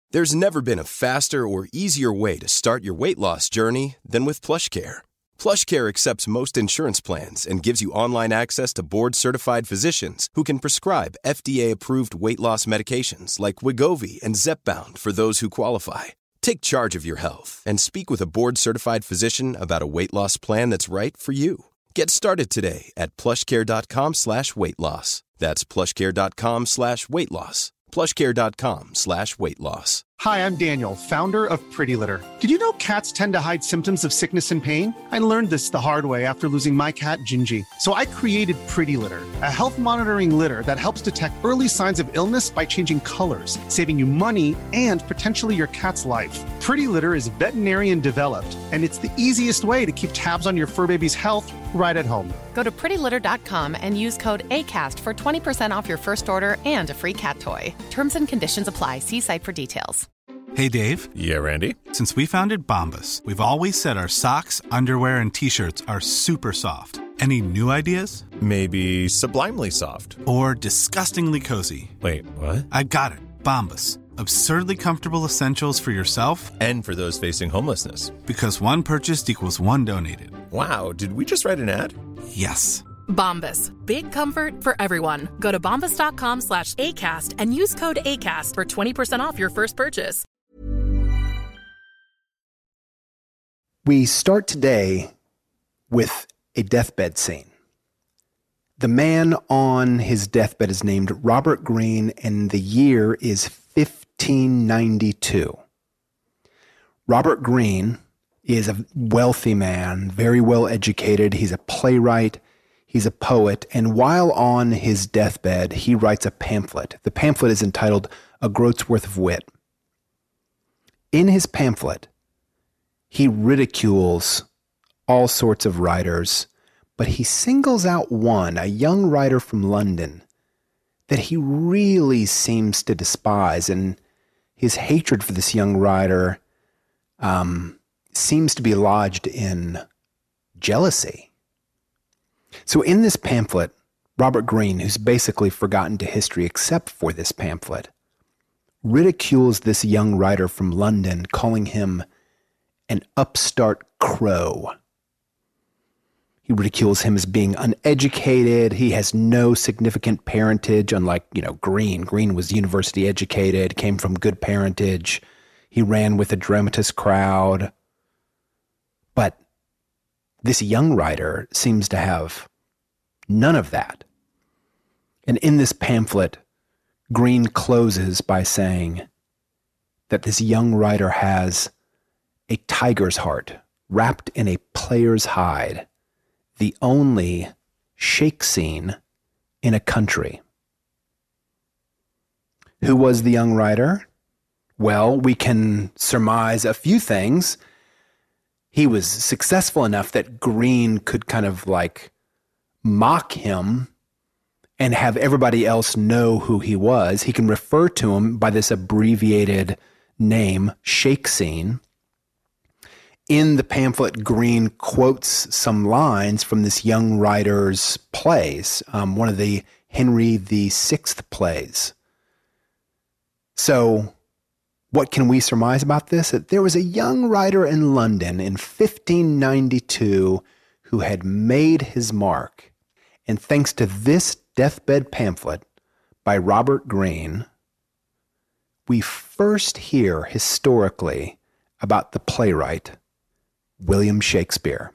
There's never been a faster or easier way to start your weight loss journey than with PlushCare. PlushCare accepts most insurance plans and gives you online access to board-certified physicians who can prescribe FDA-approved weight loss medications like Wegovy and Zepbound for those who qualify. Take charge of your health and speak with a board-certified physician about a weight loss plan that's right for you. Get started today at plushcare.com/weight-loss. That's plushcare.com/weight-loss. plushcare.com/weight-loss. Hi, I'm Daniel, founder of Pretty Litter. Did you know cats tend to hide symptoms of sickness and pain? I learned this the hard way after losing my cat, Gingy. So I created Pretty Litter, a health monitoring litter that helps detect early signs of illness by changing colors, saving you money and potentially your cat's life. Pretty Litter is veterinarian developed, and it's the easiest way to keep tabs on your fur baby's health right at home. Go to prettylitter.com and use code ACAST for 20% off your first order and a free cat toy. Terms and conditions apply. See site for details. Hey, Dave. Yeah, Randy. Since we founded Bombas, we've always said our socks, underwear, and T-shirts are super soft. Any new ideas? Maybe sublimely soft. Or disgustingly cozy. Wait, what? I got it. Bombas. Absurdly comfortable essentials for yourself and for those facing homelessness. Because one purchased equals one donated. Wow, did we just write an ad? Yes. Bombas. Big comfort for everyone. Go to bombas.com/ACAST and use code ACAST for 20% off your first purchase. We start today with a deathbed scene. The man on his deathbed is named Robert Greene, and the year is 1592. Robert Greene is a wealthy man, very well educated. He's a playwright, he's a poet, and while on his deathbed, he writes a pamphlet. The pamphlet is entitled A Groat's Worth of Wit. In his pamphlet, he ridicules all sorts of writers, but he singles out one, a young writer from London, that he really seems to despise, and his hatred for this young writer seems to be lodged in jealousy. So in this pamphlet, Robert Greene, who's basically forgotten to history except for this pamphlet, ridicules this young writer from London, calling him an upstart crow. He ridicules him as being uneducated. He has no significant parentage, unlike, Greene. Greene was university educated, came from good parentage. He ran with a dramatist crowd. But this young writer seems to have none of that. And in this pamphlet, Greene closes by saying that this young writer has a tiger's heart wrapped in a player's hide, the only shake scene in a country. Who was the young writer? Well, we can surmise a few things. He was successful enough that Greene could kind of mock him and have everybody else know who he was. He can refer to him by this abbreviated name, Shake Scene. In the pamphlet, Greene quotes some lines from this young writer's plays, one of the Henry VI plays. So what can we surmise about this? That there was a young writer in London in 1592 who had made his mark. And thanks to this deathbed pamphlet by Robert Greene, we first hear historically about the playwright William Shakespeare.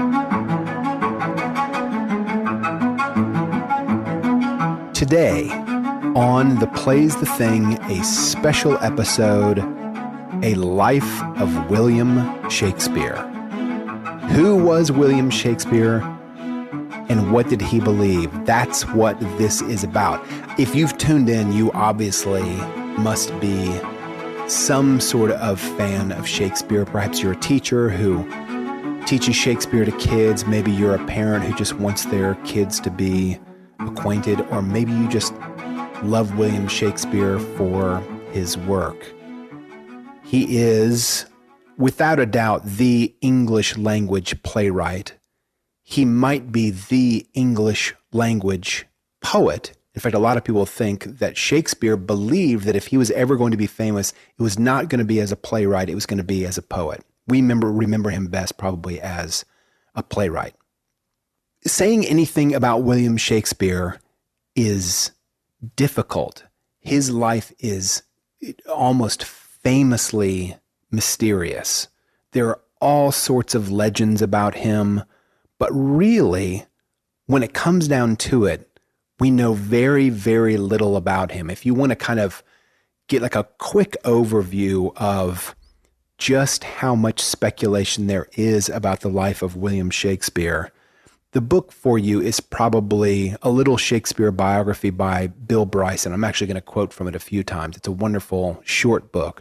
Today, on The Play's the Thing, a special episode, A Life of William Shakespeare. Who was William Shakespeare, and what did he believe? That's what this is about. If you've tuned in, you obviously must be some sort of fan of Shakespeare. Perhaps you're a teacher who teaches Shakespeare to kids. Maybe you're a parent who just wants their kids to be acquainted, or maybe you just love William Shakespeare for his work. He is, without a doubt, the English language playwright. He might be the English language poet In fact, a lot of people think that Shakespeare believed that if he was ever going to be famous, it was not going to be as a playwright, it was going to be as a poet. We remember him best probably as a playwright. Saying anything about William Shakespeare is difficult. His life is almost famously mysterious. There are all sorts of legends about him, but really, when it comes down to it, we know very, very little about him. If you want to kind of get like a quick overview of just how much speculation there is about the life of William Shakespeare, the book for you is probably A Little Shakespeare Biography by Bill Bryson. I'm actually going to quote from it a few times. It's a wonderful short book.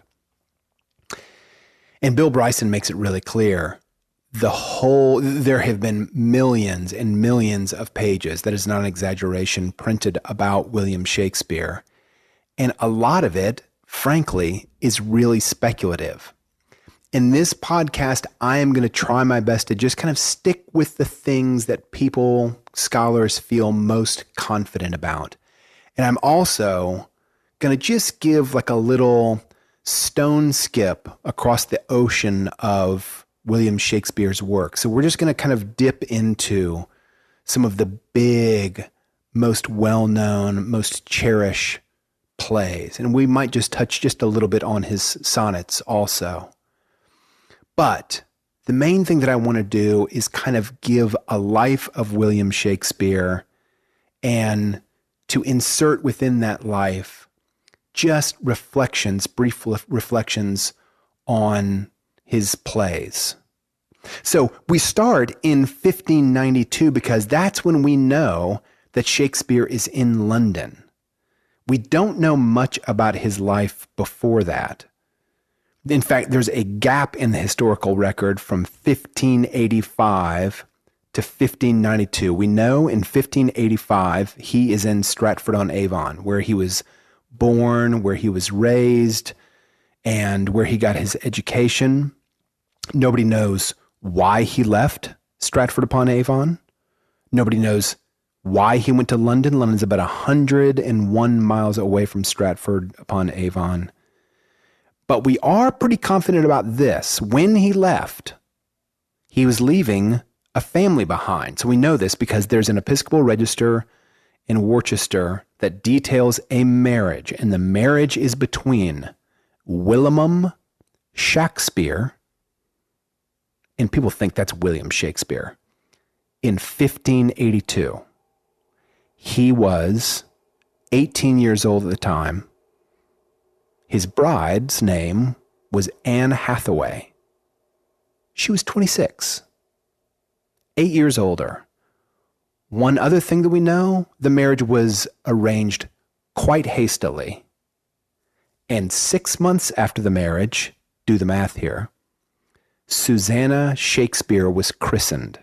And Bill Bryson makes it really clear. There have been millions and millions of pages, that is not an exaggeration, printed about William Shakespeare. And a lot of it, frankly, is really speculative. In this podcast, I am going to try my best to just kind of stick with the things that people, scholars, feel most confident about. And I'm also going to just give like a little stone skip across the ocean of William Shakespeare's work. So we're just going to kind of dip into some of the big, most well-known, most cherished plays. And we might just touch just a little bit on his sonnets also. But the main thing that I want to do is kind of give a life of William Shakespeare and to insert within that life just reflections, brief reflections on his plays. So we start in 1592 because that's when we know that Shakespeare is in London. We don't know much about his life before that. In fact, there's a gap in the historical record from 1585 to 1592. We know in 1585 he is in Stratford-on-Avon, where he was born, where he was raised, and where he got his education. Nobody knows why he left Stratford-upon-Avon. Nobody knows why he went to London. London's about 101 miles away from Stratford-upon-Avon. But we are pretty confident about this. When he left, he was leaving a family behind. So we know this because there's an Episcopal register in Worcester that details a marriage. And the marriage is between William Shakespeare, and people think that's William Shakespeare, in 1582. He was 18 years old at the time. His bride's name was Anne Hathaway. She was 26, 8 years older. One other thing that we know, the marriage was arranged quite hastily. And 6 months after the marriage, do the math here, Susanna Shakespeare was christened.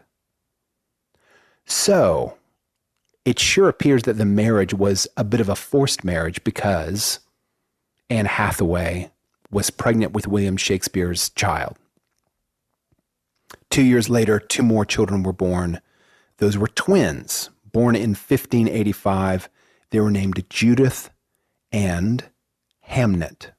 So it sure appears that the marriage was a bit of a forced marriage because Anne Hathaway was pregnant with William Shakespeare's child. 2 years later, 2 more children were born. Those were twins, born in 1585. They were named Judith and Hamnet.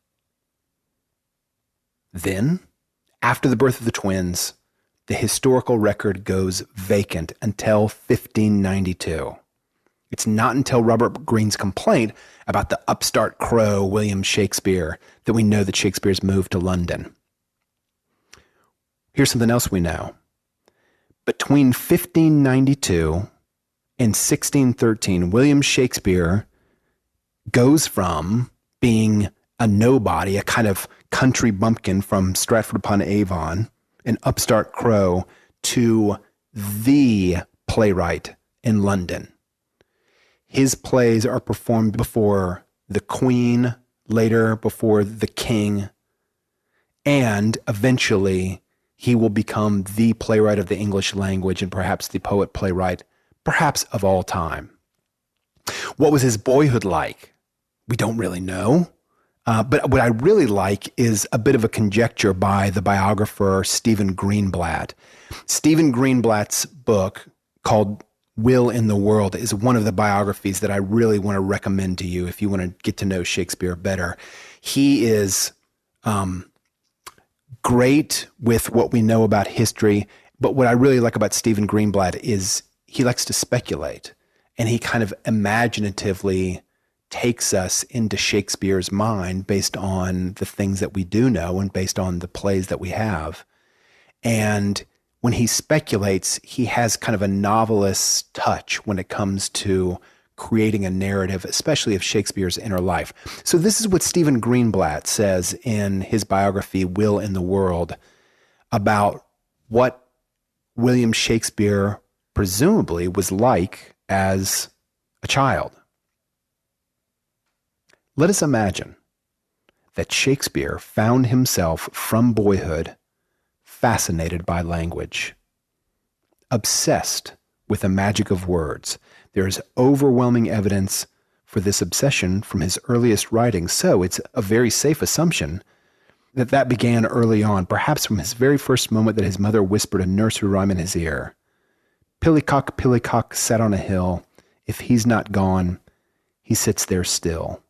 Then, after the birth of the twins, the historical record goes vacant until 1592. It's not until Robert Greene's complaint about the upstart crow William Shakespeare that we know that Shakespeare's moved to London. Here's something else we know. Between 1592 and 1613, William Shakespeare goes from being a nobody, a kind of country bumpkin from Stratford-upon-Avon, an upstart crow, to the playwright in London. His plays are performed before the Queen, later before the King, and eventually he will become the playwright of the English language and perhaps the poet-playwright, perhaps of all time. What was his boyhood like? We don't really know. But what I really like is a bit of a conjecture by the biographer Stephen Greenblatt. Stephen Greenblatt's book called Will in the World is one of the biographies that I really want to recommend to you if you want to get to know Shakespeare better. He is great with what we know about history, but what I really like about Stephen Greenblatt is he likes to speculate, and he kind of imaginatively takes us into Shakespeare's mind based on the things that we do know and based on the plays that we have. And when he speculates, he has kind of a novelist's touch when it comes to creating a narrative, especially of Shakespeare's inner life. So this is what Stephen Greenblatt says in his biography, Will in the World, about what William Shakespeare presumably was like as a child. Let us imagine that Shakespeare found himself from boyhood fascinated by language, obsessed with the magic of words. There is overwhelming evidence for this obsession from his earliest writings, so it's a very safe assumption that that began early on, perhaps from his very first moment that his mother whispered a nursery rhyme in his ear. Pillycock sat on a hill. If he's not gone, he sits there still.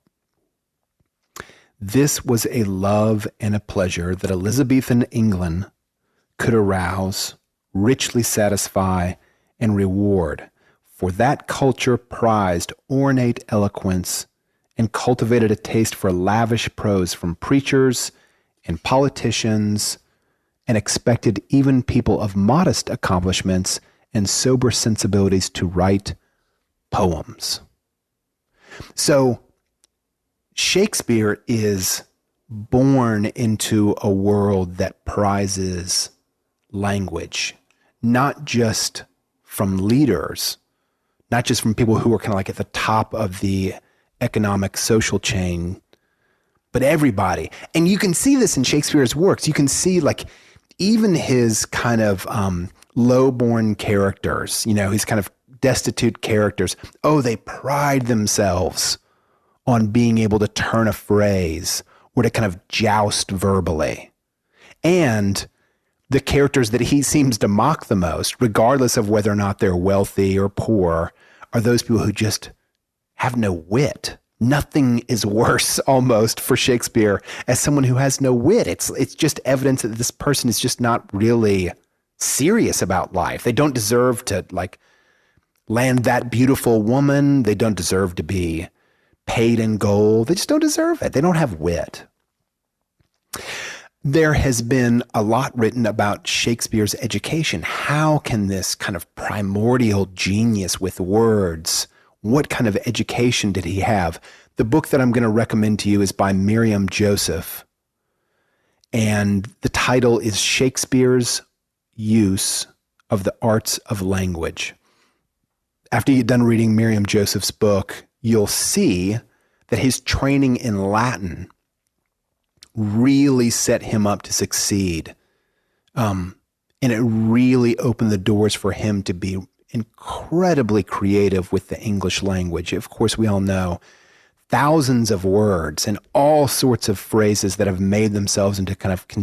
This was a love and a pleasure that Elizabethan England could arouse, richly satisfy, and reward. For that culture prized ornate eloquence and cultivated a taste for lavish prose from preachers and politicians, and expected even people of modest accomplishments and sober sensibilities to write poems. So Shakespeare is born into a world that prizes language, not just from leaders, not just from people who are kind of like at the top of the economic social chain, but everybody. And you can see this in Shakespeare's works. You can see like even his kind of low-born characters, his kind of destitute characters. Oh, they pride themselves on being able to turn a phrase or to kind of joust verbally. And the characters that he seems to mock the most, regardless of whether or not they're wealthy or poor, are those people who just have no wit. Nothing is worse almost for Shakespeare as someone who has no wit. It's just evidence that this person is just not really serious about life. They don't deserve to like land that beautiful woman. They don't deserve to be paid in gold. They just don't deserve it. They don't have wit. There has been a lot written about Shakespeare's education. How can this kind of primordial genius with words, what kind of education did he have? The book that I'm going to recommend to you is by Miriam Joseph. And the title is Shakespeare's Use of the Arts of Language. After you get done reading Miriam Joseph's book, you'll see that his training in Latin really set him up to succeed. And it really opened the doors for him to be incredibly creative with the English language. Of course, we all know thousands of words and all sorts of phrases that have made themselves into kind of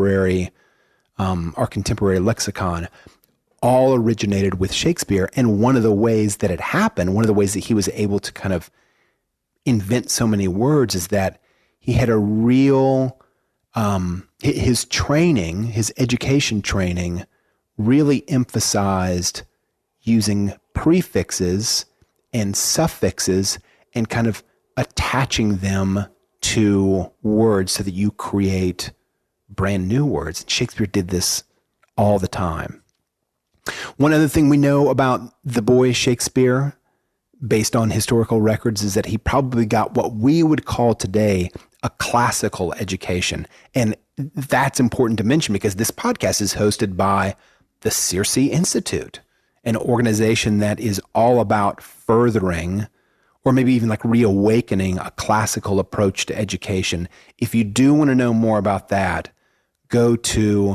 our contemporary lexicon, all originated with Shakespeare. And one of the ways that it happened, one of the ways that he was able to kind of invent so many words is that he had a real, his training, his education training really emphasized using prefixes and suffixes and kind of attaching them to words so that you create brand new words. Shakespeare did this all the time. One other thing we know about the boy Shakespeare, based on historical records, is that he probably got what we would call today a classical education. And that's important to mention because this podcast is hosted by the Circe Institute, an organization that is all about furthering or maybe even like reawakening a classical approach to education. If you do want to know more about that, go to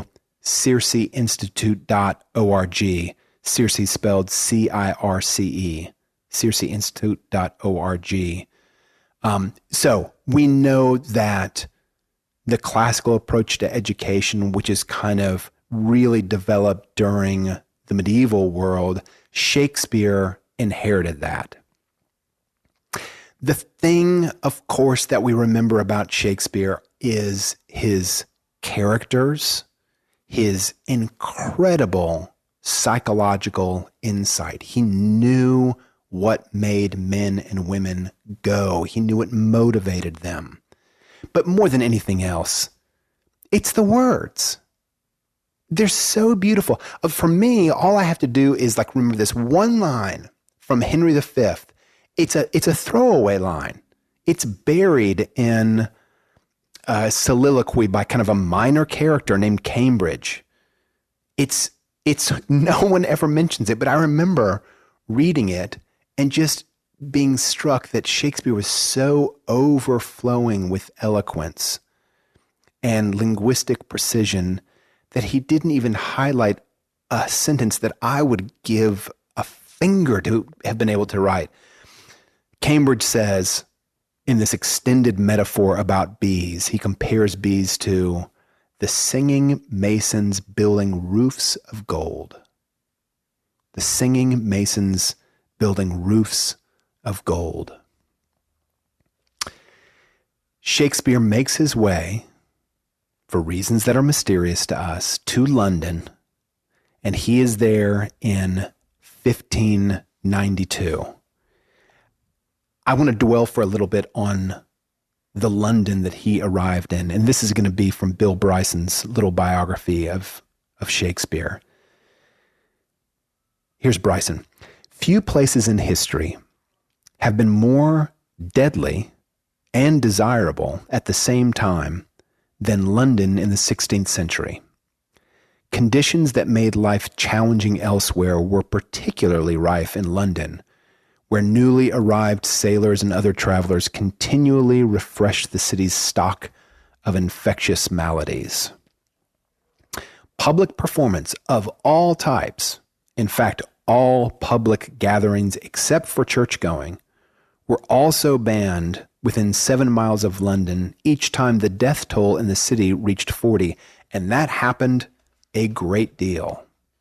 circeinstitute.org. Circe spelled C-I-R-C-E. circeinstitute.org. So we know that the classical approach to education, which is kind of really developed during the medieval world, Shakespeare inherited that. The thing, of course, that we remember about Shakespeare is his characters, his incredible psychological insight. He knew what made men and women go. He knew what motivated them. But more than anything else, it's the words. They're so beautiful. For me, all I have to do is like remember this one line from Henry V. It's a throwaway line. It's buried in a soliloquy by kind of a minor character named Cambridge. It's no one ever mentions it, but I remember reading it and just being struck that Shakespeare was so overflowing with eloquence and linguistic precision that he didn't even highlight a sentence that I would give a finger to have been able to write. Cambridge says, in this extended metaphor about bees, he compares bees to the singing masons building roofs of gold. The singing masons building roofs of gold. Shakespeare makes his way, for reasons that are mysterious to us, to London, and he is there in 1592. I want to dwell for a little bit on the London that he arrived in, and this is going to be from Bill Bryson's little biography of Shakespeare. Here's Bryson. Few places in history have been more deadly and desirable at the same time than London in the 16th century. Conditions that made life challenging elsewhere were particularly rife in London, where newly arrived sailors and other travelers continually refreshed the city's stock of infectious maladies. Public performance of all types, in fact, all public gatherings except for church-going, were also banned within 7 miles of London each time the death toll in the city reached 40, and that happened a great deal.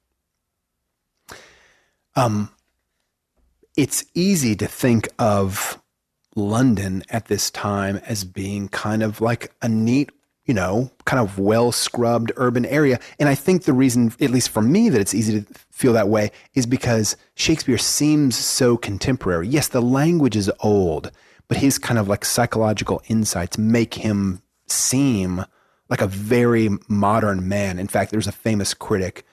It's easy to think of London at this time as being kind of like a neat, kind of well-scrubbed urban area. And I think the reason, at least for me, that it's easy to feel that way is because Shakespeare seems so contemporary. Yes, the language is old, but his kind of like psychological insights make him seem like a very modern man. In fact, there's a famous critic,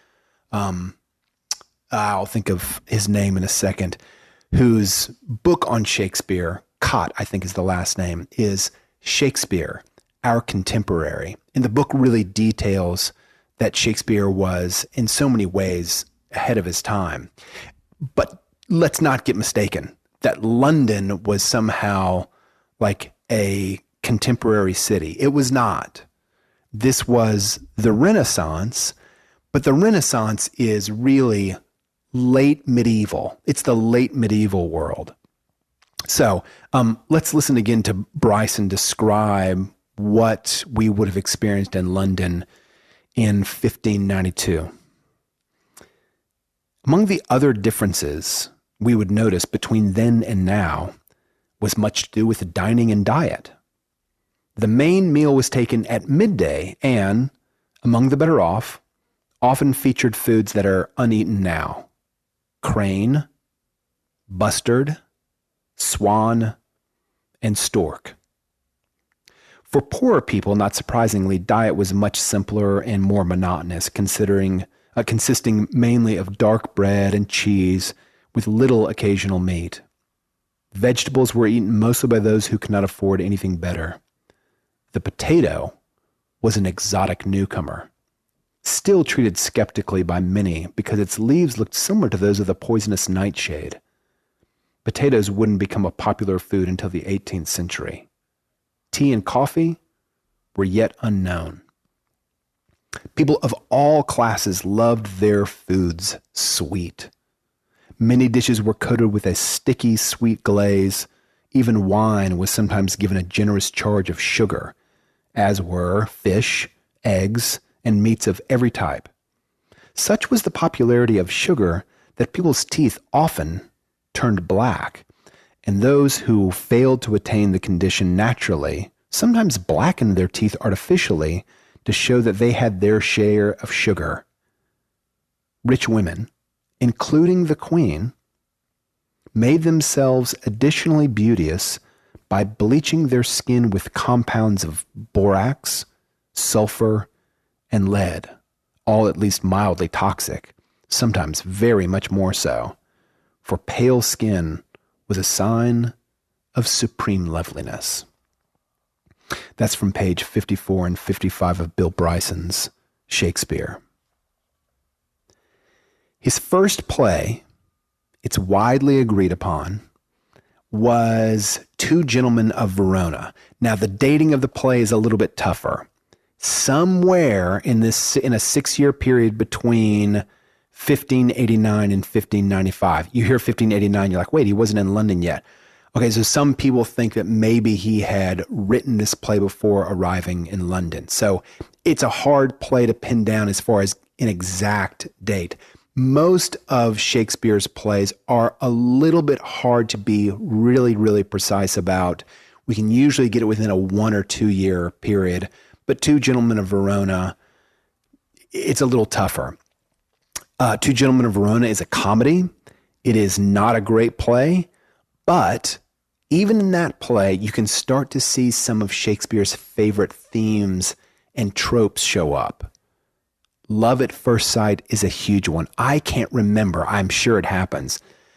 I'll think of his name in a second, whose book on Shakespeare, Cott, I think is the last name, is Shakespeare, Our Contemporary. And the book really details that Shakespeare was in so many ways ahead of his time. But let's not get mistaken that London was somehow like a contemporary city. It was not. This was the Renaissance, but the Renaissance is really late medieval. It's the late medieval world. So let's listen again to Bryson describe what we would have experienced in London in 1592. Among the other differences we would notice between then and now was much to do with dining and diet. The main meal was taken at midday and, among the better off, often featured foods that are uneaten now. Crane, bustard, swan, and stork. For poorer people, not surprisingly, diet was much simpler and more monotonous, consisting mainly of dark bread and cheese with little occasional meat. Vegetables were eaten mostly by those who could not afford anything better. The potato was an exotic newcomer, still treated skeptically by many because its leaves looked similar to those of the poisonous nightshade. Potatoes wouldn't become a popular food until the 18th century. Tea and coffee were yet unknown. People of all classes loved their foods sweet. Many dishes were coated with a sticky, sweet glaze. Even wine was sometimes given a generous charge of sugar, as were fish, eggs, and meats of every type. Such was the popularity of sugar that people's teeth often turned black, and those who failed to attain the condition naturally sometimes blackened their teeth artificially to show that they had their share of sugar. Rich women, including the queen, made themselves additionally beauteous by bleaching their skin with compounds of borax, sulfur, and lead, all at least mildly toxic, sometimes very much more so, for pale skin was a sign of supreme loveliness. That's from page 54 and 55 of Bill Bryson's Shakespeare. His first play, it's widely agreed upon, was Two Gentlemen of Verona. Now, the dating of the play is a little bit tougher. Somewhere in a 6-year period between 1589 and 1595. You hear 1589, you're like, wait, he wasn't in London yet. Okay, so some people think that maybe he had written this play before arriving in London. So it's a hard play to pin down as far as an exact date. Most of Shakespeare's plays are a little bit hard to be really, really precise about. We can usually get it within a 1 or 2 year period, but Two Gentlemen of Verona, it's a little tougher. Two Gentlemen of Verona is a comedy. It is not a great play, but even in that play, you can start to see some of Shakespeare's favorite themes and tropes show up. Love at first sight is a huge one. I can't remember. I'm sure it happens.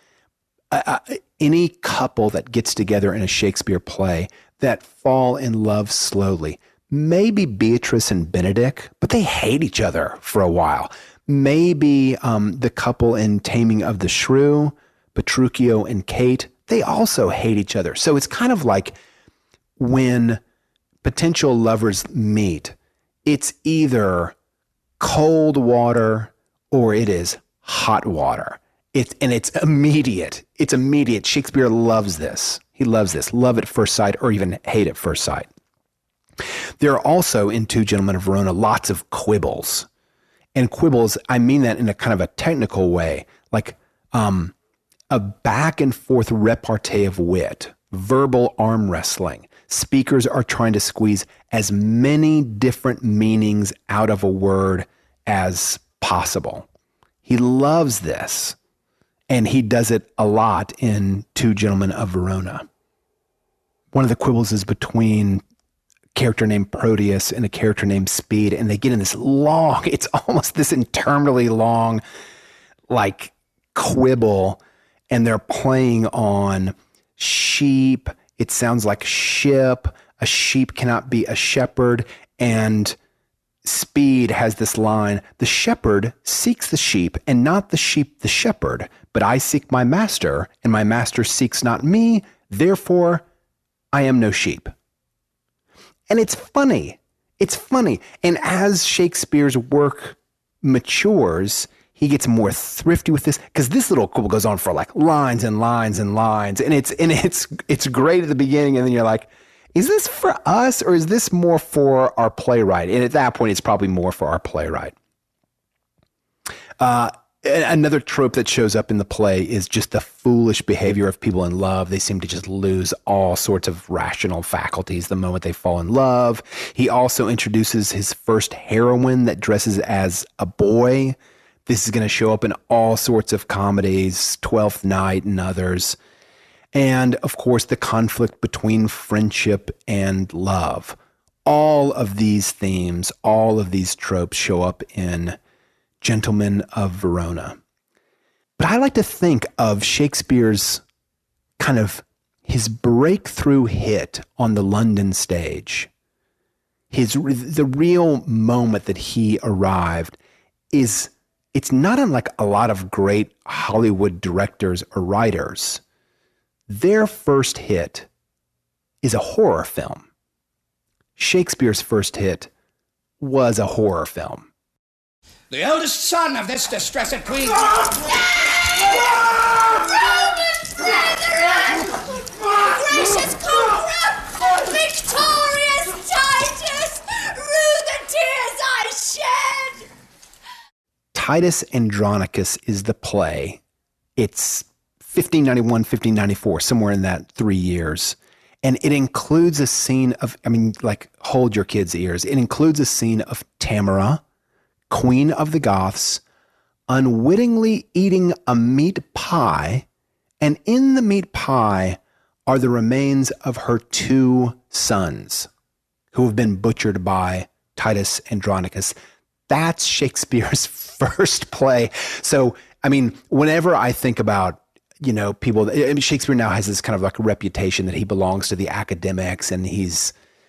Any couple that gets together in a Shakespeare play that fall in love slowly, maybe Beatrice and Benedick, but they hate each other for a while. Maybe the couple in Taming of the Shrew, Petruchio and Kate, they also hate each other. So it's kind of like when potential lovers meet, it's either cold water or it is hot water. It's immediate. It's immediate. Shakespeare loves this. He loves this. Love at first sight or even hate at first sight. There are also in Two Gentlemen of Verona lots of quibbles. And quibbles, I mean that in a kind of a technical way, like a back and forth repartee of wit, verbal arm wrestling. Speakers are trying to squeeze as many different meanings out of a word as possible. He loves this, and he does it a lot in Two Gentlemen of Verona. One of the quibbles is between a character named Proteus and a character named Speed, and they get in this long, it's almost this interminably long, like, quibble, and they're playing on sheep. It sounds like ship. A sheep cannot be a shepherd. And Speed has this line, the shepherd seeks the sheep and not the sheep the shepherd, but I seek my master and my master seeks not me. Therefore, I am no sheep. And it's funny. It's funny. And as Shakespeare's work matures, he gets more thrifty with this, because this little quibble goes on for like lines and lines and lines, and it's great at the beginning, and then you're like, is this for us or is this more for our playwright? And at that point, it's probably more for our playwright. Another trope that shows up in the play is just the foolish behavior of people in love. They seem to just lose all sorts of rational faculties the moment they fall in love. He also introduces his first heroine that dresses as a boy. This is going to show up in all sorts of comedies, Twelfth Night and others. And, of course, the conflict between friendship and love. All of these themes, all of these tropes show up in Gentlemen of Verona. But I like to think of Shakespeare's kind of his breakthrough hit on the London stage. The real moment that he arrived is, it's not unlike a lot of great Hollywood directors or writers. Their first hit is a horror film. Shakespeare's first hit was a horror film. The eldest son of this distressed queen. Roman brethren! Gracious conqueror! Victorious Titus! Rue the tears I shed! Titus Andronicus is the play. It's 1591, 1594, somewhere in that 3 years. And it includes a scene of, hold your kids' ears. It includes a scene of Tamara, queen of the Goths, unwittingly eating a meat pie. And in the meat pie are the remains of her 2 sons who have been butchered by Titus Andronicus. That's Shakespeare's first play. So, whenever I think about, people, Shakespeare now has this kind of like a reputation that he belongs to the academics and he's,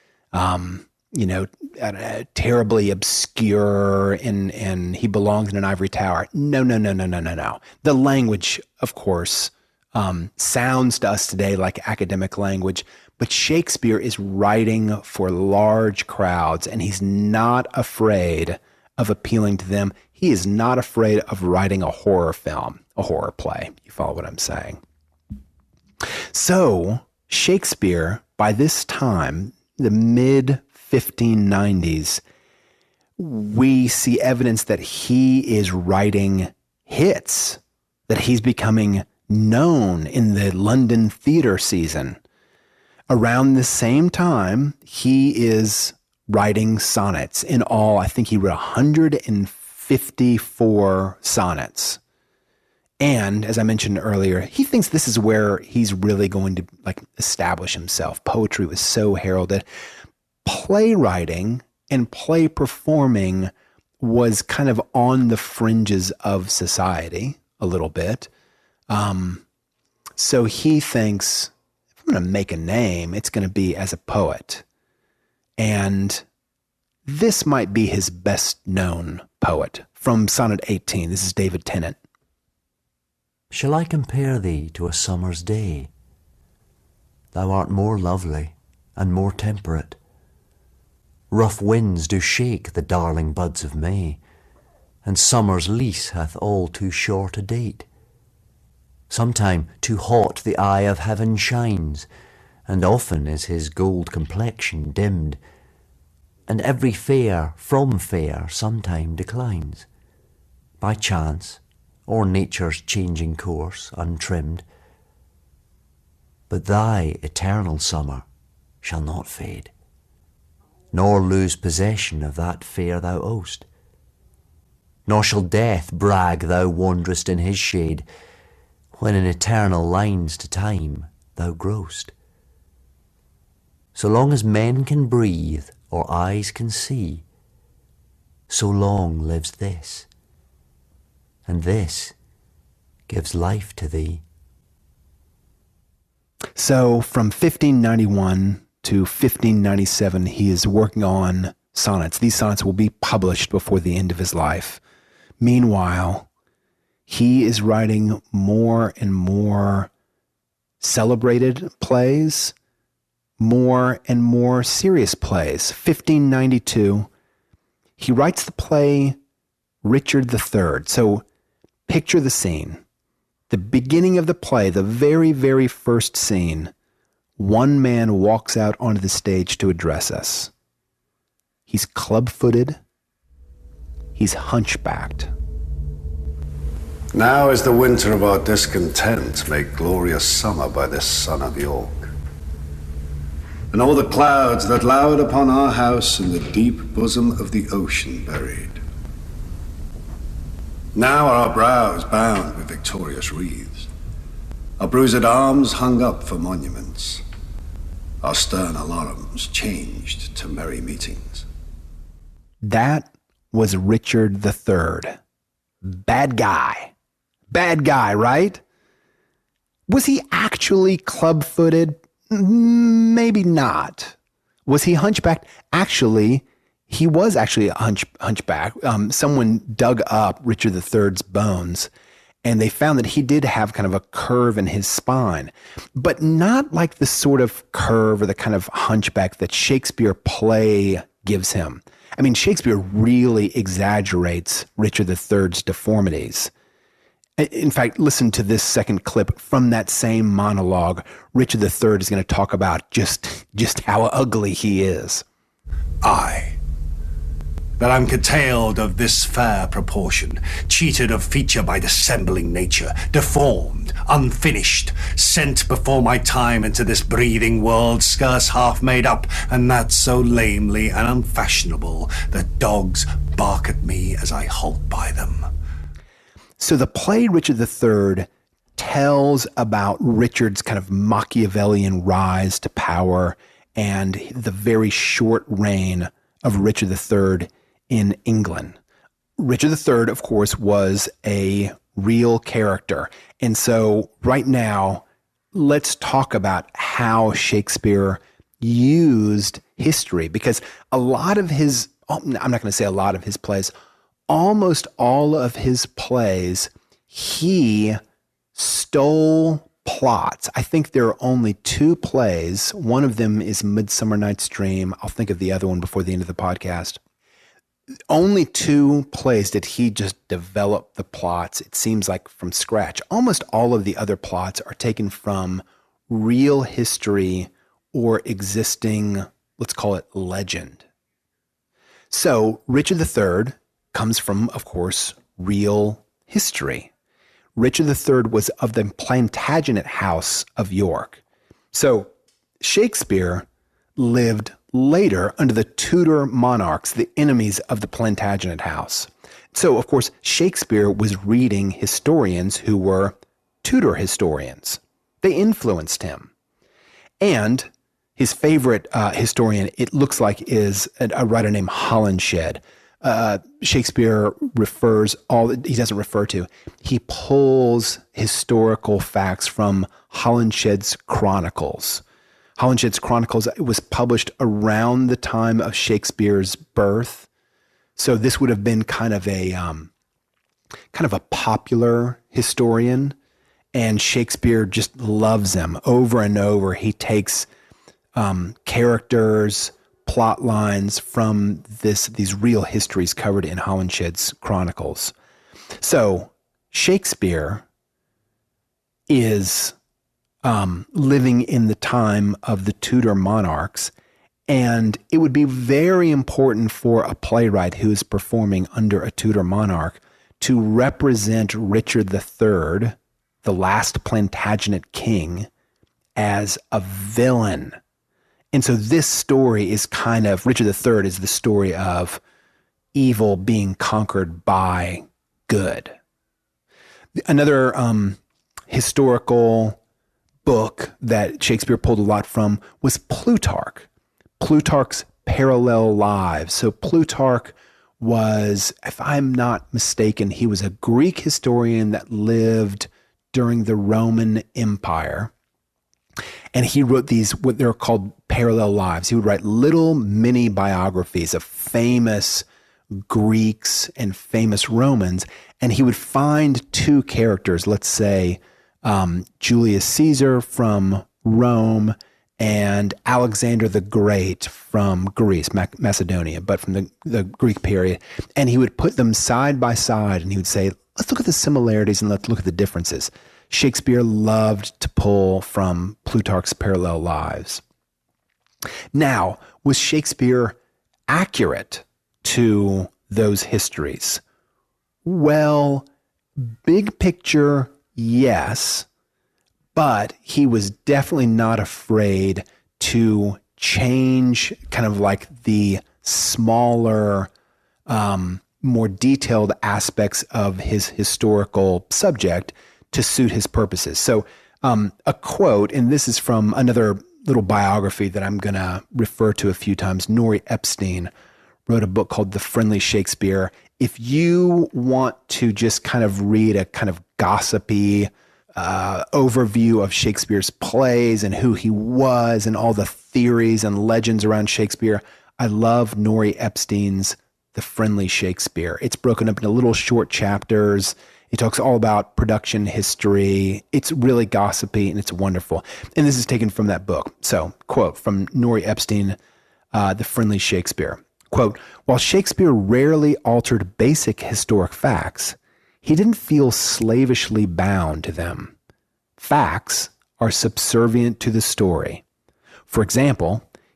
terribly obscure and he belongs in an ivory tower. No. The language, of course, sounds to us today like academic language, but Shakespeare is writing for large crowds and he's not afraid of appealing to them. He is not afraid of writing a horror film, a horror play. You follow what I'm saying? So Shakespeare, by this time, the mid-1590s, we see evidence that he is writing hits, that he's becoming known in the London theater season. Around the same time, he is writing sonnets. In all, I think he wrote 154 sonnets. And as I mentioned earlier, he thinks this is where he's really going to establish himself. Poetry was so heralded. Playwriting and play performing was kind of on the fringes of society a little bit. So he thinks, if I'm going to make a name, it's going to be as a poet. And this might be his best known poet. From Sonnet 18, this is David Tennant. Shall I compare thee to a summer's day? Thou art more lovely and more temperate. Rough winds do shake the darling buds of May, and summer's lease hath all too short a date. Sometime too hot the eye of heaven shines, and often is his gold complexion dimmed, and every fair from fair sometime declines, by chance or nature's changing course untrimmed. But thy eternal summer shall not fade, nor lose possession of that fair thou owest. Nor shall death brag thou wanderest in his shade, when in eternal lines to time thou growest. So long as men can breathe or eyes can see, so long lives this, and this gives life to thee. So from 1591 to 1597, he is working on sonnets. These sonnets will be published before the end of his life. Meanwhile, he is writing more and more celebrated plays, more and more serious plays. 1592, he writes the play Richard III. So picture the scene. The beginning of the play, the very, very first scene, one man walks out onto the stage to address us. He's club-footed. He's hunchbacked. Now is the winter of our discontent made glorious summer by this son of York. And all the clouds that lowered upon our house in the deep bosom of the ocean buried. Now are our brows bound with victorious wreaths, our bruised arms hung up for monuments, our stern alarums changed to merry meetings. That was Richard III. Bad guy. Bad guy, right? Was he actually club-footed? Maybe not. Was he hunchbacked? Actually, he was actually a hunchback. Someone dug up Richard III's bones, and they found that he did have kind of a curve in his spine, but not like the sort of curve or the kind of hunchback that Shakespeare play gives him. I mean, Shakespeare really exaggerates Richard III's deformities. In fact, listen to this second clip from that same monologue. Richard III is going to talk about just how ugly he is. I that I'm curtailed of this fair proportion, cheated of feature by dissembling nature, deformed, unfinished, sent before my time into this breathing world, scarce half made up, and that so lamely and unfashionable that dogs bark at me as I halt by them. So the play Richard III tells about Richard's kind of Machiavellian rise to power and the very short reign of Richard III in England. Richard III, of course, was a real character. And so right now, let's talk about how Shakespeare used history, because a lot of his, I'm not going to say a lot of his plays, almost all of his plays, he stole plots. I think there are only 2 plays. One of them is Midsummer Night's Dream. I'll think of the other one before the end of the podcast. Only 2 plays did he just develop the plots, it seems like, from scratch. Almost all of the other plots are taken from real history or existing, let's call it, legend. So Richard III comes from, of course, real history. Richard III was of the Plantagenet House of York. So Shakespeare lived later under the Tudor monarchs, the enemies of the Plantagenet House. So, of course, Shakespeare was reading historians who were Tudor historians. They influenced him. And his favorite historian, it looks like, is a writer named Holinshed. Shakespeare he pulls historical facts from Holinshed's Chronicles. Holinshed's Chronicles was published around the time of Shakespeare's birth. So this would have been kind of a popular historian, and Shakespeare just loves him over and over. He takes characters, plot lines from these real histories covered in Holinshed's Chronicles. So Shakespeare is living in the time of the Tudor monarchs, and it would be very important for a playwright who is performing under a Tudor monarch to represent Richard III, the last Plantagenet king, as a villain. And so this story is kind of, Richard III is the story of evil being conquered by good. Another historical book that Shakespeare pulled a lot from was Plutarch. Plutarch's Parallel Lives. So Plutarch was, if I'm not mistaken, he was a Greek historian that lived during the Roman Empire. And he wrote these, what they're called parallel lives. He would write little mini biographies of famous Greeks and famous Romans. And he would find 2 characters, let's say Julius Caesar from Rome and Alexander the Great from Greece, Macedonia, but from the Greek period. And he would put them side by side and he would say, let's look at the similarities and let's look at the differences. Shakespeare loved to pull from Plutarch's Parallel Lives. Now, was Shakespeare accurate to those histories? Well, big picture, yes, but he was definitely not afraid to change kind of like the smaller, more detailed aspects of his historical subject to suit his purposes. So a quote, and this is from another little biography that I'm going to refer to a few times. Nori Epstein wrote a book called The Friendly Shakespeare. If you want to just kind of read a kind of gossipy overview of Shakespeare's plays and who he was and all the theories and legends around Shakespeare, I love Nori Epstein's The Friendly Shakespeare. It's broken up into little short chapters. It talks all about production history. It's really gossipy and it's wonderful. And this is taken from that book. So, quote from Nori Epstein, The Friendly Shakespeare. Quote, while Shakespeare rarely altered basic historic facts, he didn't feel slavishly bound to them. Facts are subservient to the story. For example,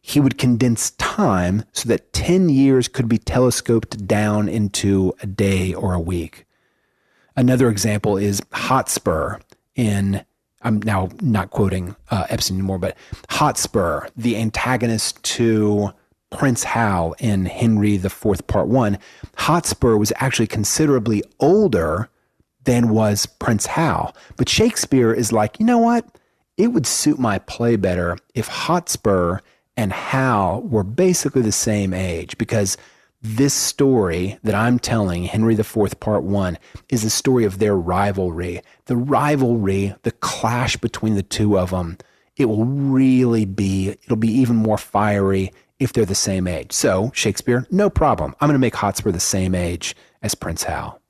he would condense time so that 10 years could be telescoped down into a day or a week. Another example is Hotspur in, I'm now not quoting Epstein anymore, but Hotspur, the antagonist to Prince Hal in Henry IV, Part 1. Hotspur was actually considerably older than was Prince Hal. But Shakespeare is like, you know what? It would suit my play better if Hotspur and Hal were basically the same age, because this story that I'm telling, Henry IV, Part 1, is the story of their rivalry. The rivalry, the clash between the two of them, it'll be even more fiery if they're the same age. So, Shakespeare, no problem. I'm going to make Hotspur the same age as Prince Hal.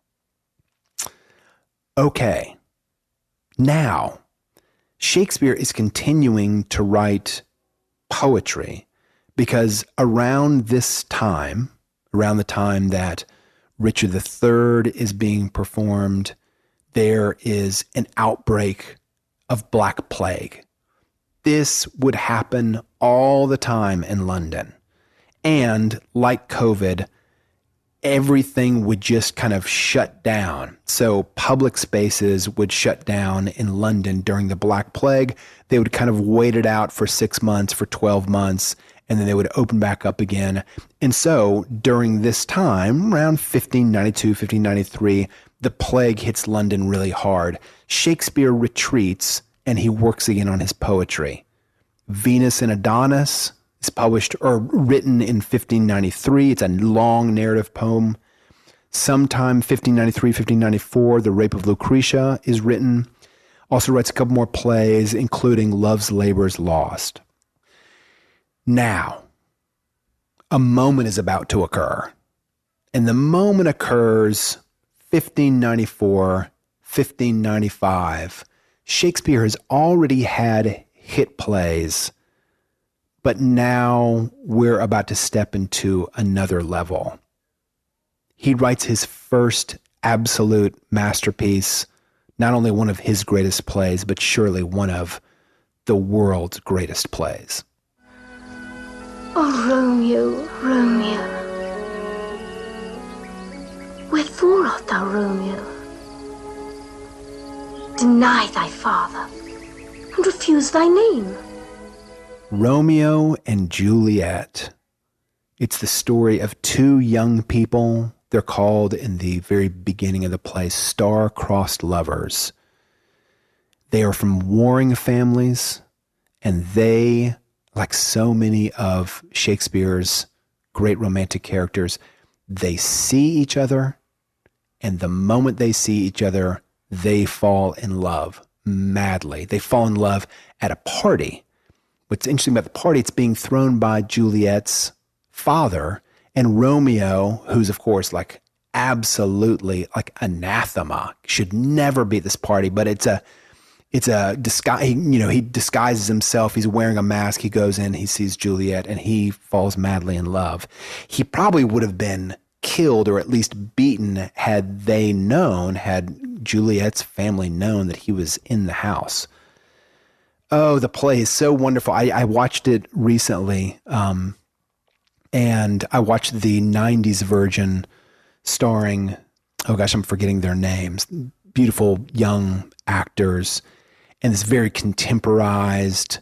Okay. Now, Shakespeare is continuing to write poetry because around this time, around the time that Richard III is being performed, there is an outbreak of Black Plague. This would happen all the time in London. And like COVID, everything would just kind of shut down. So public spaces would shut down in London during the Black Plague. They would kind of wait it out for 6 months, for 12 months, and then they would open back up again. And so during this time, around 1592, 1593, the plague hits London really hard. Shakespeare retreats and he works again on his poetry. Venus and Adonis is published or written in 1593. It's a long narrative poem. Sometime 1593, 1594, The Rape of Lucretia is written. Also writes a couple more plays, including Love's Labour's Lost. Now, a moment is about to occur. And the moment occurs 1594, 1595. Shakespeare has already had hit plays, but now we're about to step into another level. He writes his first absolute masterpiece, not only one of his greatest plays, but surely one of the world's greatest plays. Oh, Romeo, Romeo, wherefore art thou Romeo? Deny thy father, and refuse thy name. Romeo and Juliet. It's the story of two young people. They're called in the very beginning of the play star-crossed lovers. They are from warring families, and they, like so many of Shakespeare's great romantic characters, they see each other, and the moment they see each other, they fall in love madly. They fall in love at a party. What's interesting about the party, it's being thrown by Juliet's father, and Romeo, who's of course like absolutely like anathema, should never be at this party, but it's a disguise. He disguises himself. He's wearing a mask. He goes in, he sees Juliet, and he falls madly in love. He probably would have been killed or at least beaten had Juliet's family known that he was in the house. Oh, the play is so wonderful. I watched it recently, and I watched the 90s version starring, oh gosh, I'm forgetting their names, beautiful young actors, and this very contemporized,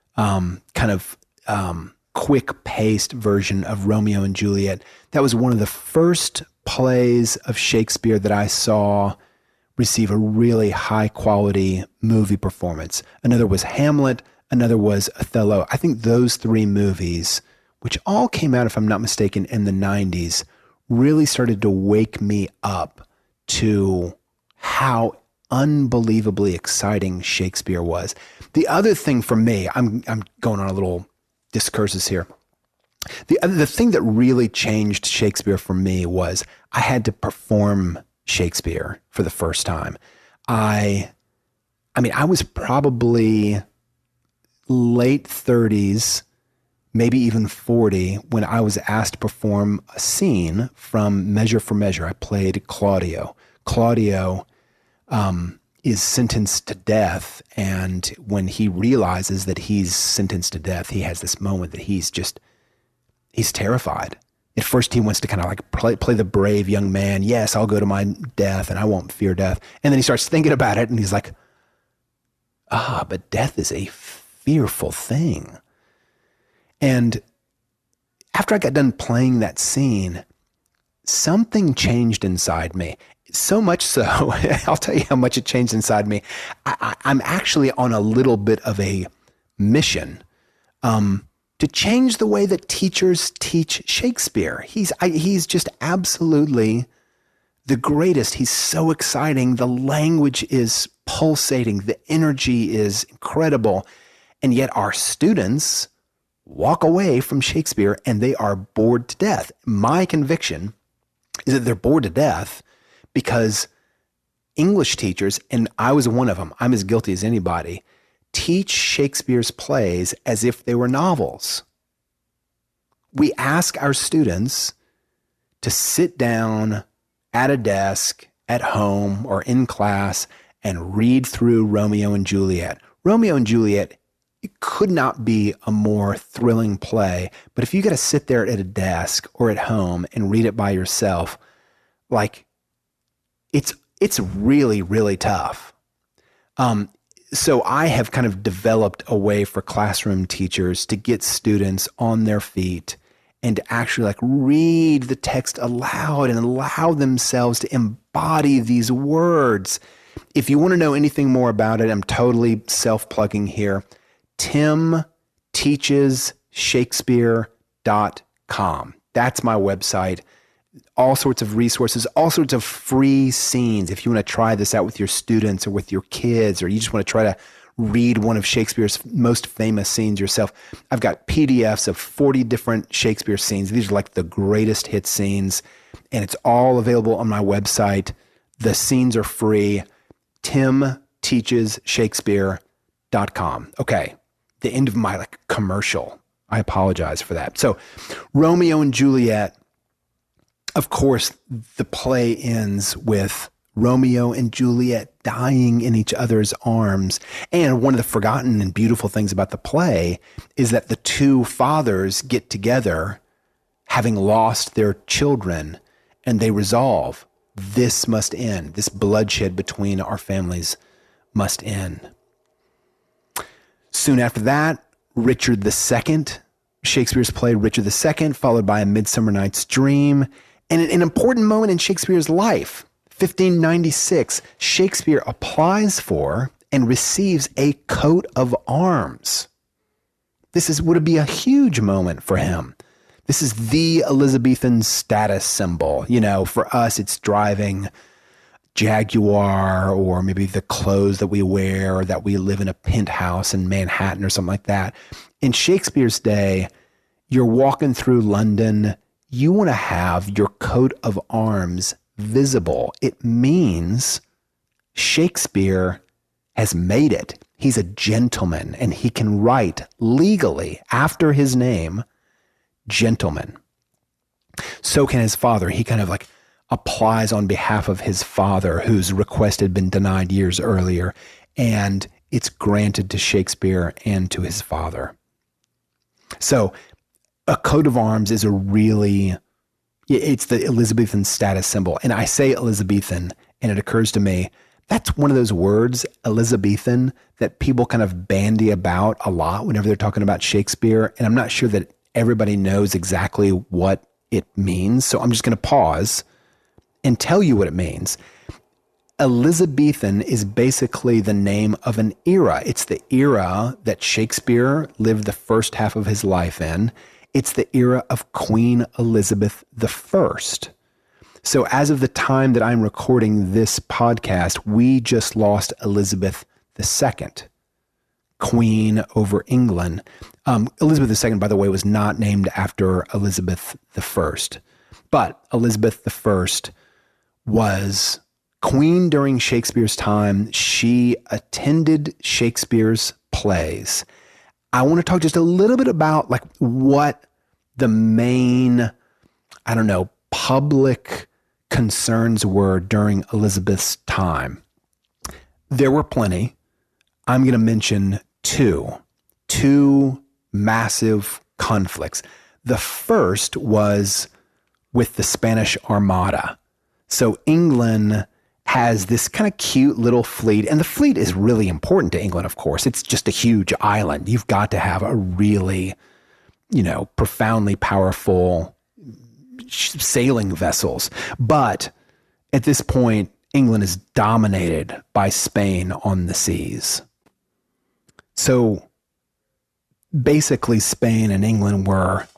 quick-paced version of Romeo and Juliet. That was one of the first plays of Shakespeare that I saw receive a really high-quality movie performance. Another was Hamlet. Another was Othello. I think those three movies, which all came out, if I'm not mistaken, in the 90s, really started to wake me up to how unbelievably exciting Shakespeare was. The other thing for me, I'm going on a little discursus here. The thing that really changed Shakespeare for me was I had to perform Shakespeare for the first time. I was probably late 30s, maybe even 40, when I was asked to perform a scene from Measure for Measure. I played Claudio. Claudio is sentenced to death. And when he realizes that he's sentenced to death, he has this moment that he's terrified. At first, he wants to kind of like play the brave young man. Yes, I'll go to my death and I won't fear death. And then he starts thinking about it and he's like, but death is a fearful thing. And after I got done playing that scene, something changed inside me. So much so, I'll tell you how much it changed inside me. I'm actually on a little bit of a mission to change the way that teachers teach Shakespeare. He's just absolutely the greatest. He's so exciting. The language is pulsating. The energy is incredible. And yet our students walk away from Shakespeare and they are bored to death. My conviction is that they're bored to death because English teachers, and I was one of them, I'm as guilty as anybody, teach Shakespeare's plays as if they were novels. We ask our students to sit down at a desk, at home, or in class and read through Romeo and Juliet. Romeo and Juliet, it could not be a more thrilling play, but if you got to sit there at a desk or at home and read it by yourself, like, it's really, really tough. So I have kind of developed a way for classroom teachers to get students on their feet and to actually like read the text aloud and allow themselves to embody these words. If you want to know anything more about it, I'm totally self-plugging here. TimTeachesShakespeare.com. That's my website. All sorts of resources, all sorts of free scenes. If you want to try this out with your students or with your kids, or you just want to try to read one of Shakespeare's most famous scenes yourself, I've got PDFs of 40 different Shakespeare scenes. These are like the greatest hit scenes, and it's all available on my website. The scenes are free. TimTeachesShakespeare.com. Okay, the end of my like commercial. I apologize for that. So, Romeo and Juliet. Of course, the play ends with Romeo and Juliet dying in each other's arms. And one of the forgotten and beautiful things about the play is that the two fathers get together, having lost their children, and they resolve, this must end. This bloodshed between our families must end. Soon after that, Richard II, Shakespeare's play Richard II, followed by A Midsummer Night's Dream. And an important moment in Shakespeare's life, 1596, Shakespeare applies for and receives a coat of arms. This would be a huge moment for him. This is the Elizabethan status symbol. You know, for us, it's driving Jaguar, or maybe the clothes that we wear, or that we live in a penthouse in Manhattan or something like that. In Shakespeare's day, you're walking through London, you want to have your coat of arms visible. It means Shakespeare has made it. He's a gentleman, and he can write legally after his name, gentleman. So can his father. He kind of like applies on behalf of his father, whose request had been denied years earlier, and it's granted to Shakespeare and to his father. So a coat of arms is it's the Elizabethan status symbol. And I say Elizabethan, and it occurs to me, that's one of those words, Elizabethan, that people kind of bandy about a lot whenever they're talking about Shakespeare. And I'm not sure that everybody knows exactly what it means. So I'm just going to pause and tell you what it means. Elizabethan is basically the name of an era. It's the era that Shakespeare lived the first half of his life in. It's the era of Queen Elizabeth I. So as of the time that I'm recording this podcast, we just lost Elizabeth II, Queen over England. Elizabeth II, by the way, was not named after Elizabeth I. But Elizabeth I was queen during Shakespeare's time. She attended Shakespeare's plays. I want to talk just a little bit about like what the main, public concerns were during Elizabeth's time. there were plenty. I'm going to mention two massive conflicts. The first was with the Spanish Armada. So England has this kind of cute little fleet, and the fleet is really important to England, of course. It's just a huge island. You've got to have a really, profoundly powerful sailing vessels. But at this point, England is dominated by Spain on the seas. So basically, Spain and England were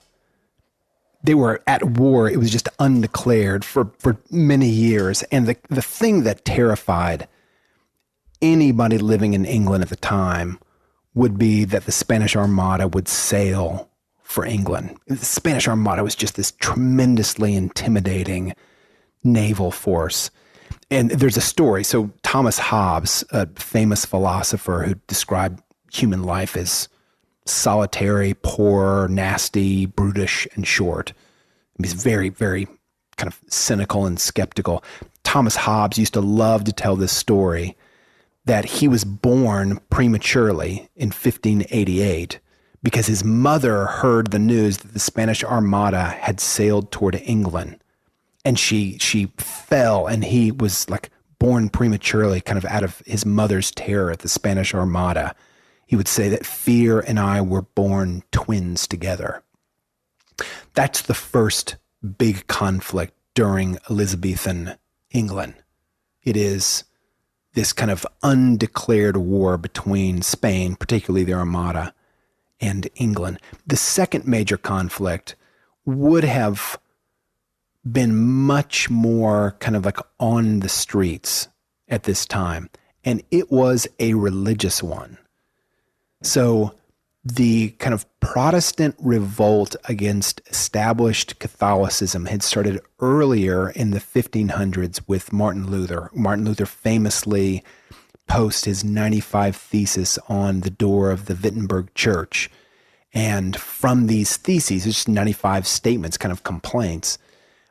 at war. It was just undeclared for many years. And the thing that terrified anybody living in England at the time would be that the Spanish Armada would sail for England. The Spanish Armada was just this tremendously intimidating naval force. And there's a story. So Thomas Hobbes, a famous philosopher who described human life as solitary, poor, nasty, brutish, and short. He's very, very kind of cynical and skeptical. Thomas Hobbes used to love to tell this story that he was born prematurely in 1588 because his mother heard the news that the Spanish Armada had sailed toward England. And she fell, and he was like born prematurely, kind of out of his mother's terror at the Spanish Armada. He would say that fear and I were born twins together. That's the first big conflict during Elizabethan England. It is this kind of undeclared war between Spain, particularly the Armada, and England. The second major conflict would have been much more kind of like on the streets at this time, and it was a religious one. So the kind of Protestant revolt against established Catholicism had started earlier in the 1500s with Martin Luther. Martin Luther famously posts his 95 Theses on the door of the Wittenberg Church. And from these theses, it's just 95 statements, kind of complaints,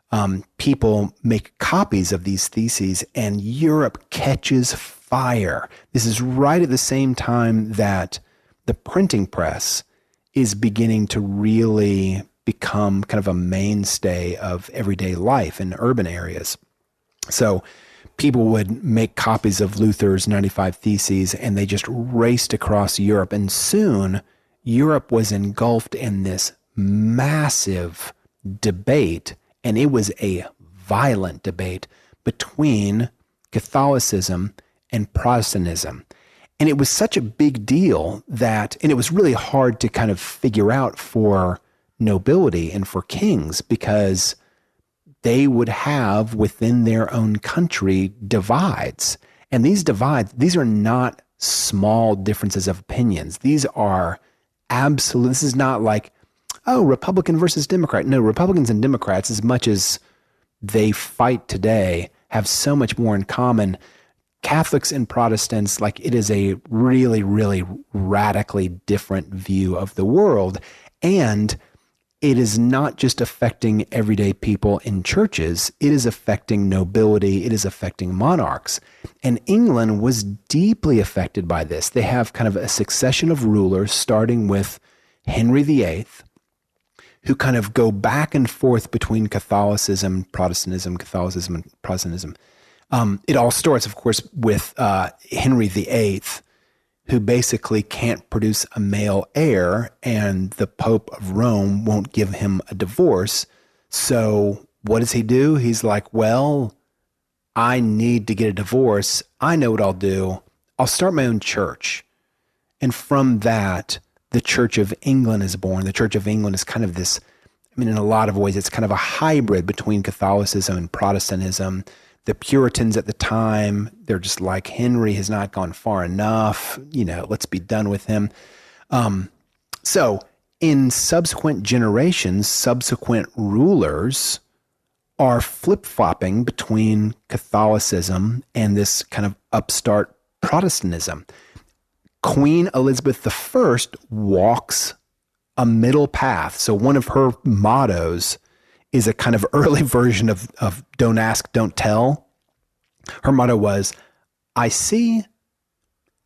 people make copies of these theses, and Europe catches fire. This is right at the same time that the printing press is beginning to really become kind of a mainstay of everyday life in urban areas. So people would make copies of Luther's 95 Theses, and they just raced across Europe. And soon Europe was engulfed in this massive debate, and it was a violent debate between Catholicism and Protestantism. And it was such a big deal that, and it was really hard to kind of figure out for nobility and for kings, because they would have within their own country divides. And these divides, these are not small differences of opinions. These are absolute. This is not like, oh, Republican versus Democrat. No, Republicans and Democrats, as much as they fight today, have so much more in common. Catholics and Protestants, like, it is a really, really radically different view of the world. And it is not just affecting everyday people in churches. It is affecting nobility. It is affecting monarchs. And England was deeply affected by this. They have kind of a succession of rulers, starting with Henry VIII, who kind of go back and forth between Catholicism, Protestantism, Catholicism, and Protestantism. It all starts, of course, with Henry VIII, who basically can't produce a male heir, and the Pope of Rome won't give him a divorce. So what does he do? He's like, well, I need to get a divorce. I know what I'll do. I'll start my own church. And from that, the Church of England is born. The Church of England is kind of this, I mean, in a lot of ways, it's kind of a hybrid between Catholicism and Protestantism. The Puritans at the time, they're just like, Henry has not gone far enough, let's be done with him. So in subsequent generations, subsequent rulers are flip-flopping between Catholicism and this kind of upstart Protestantism. Queen Elizabeth I walks a middle path. So one of her mottos is a kind of early version of don't ask, don't tell. Her motto was, I see,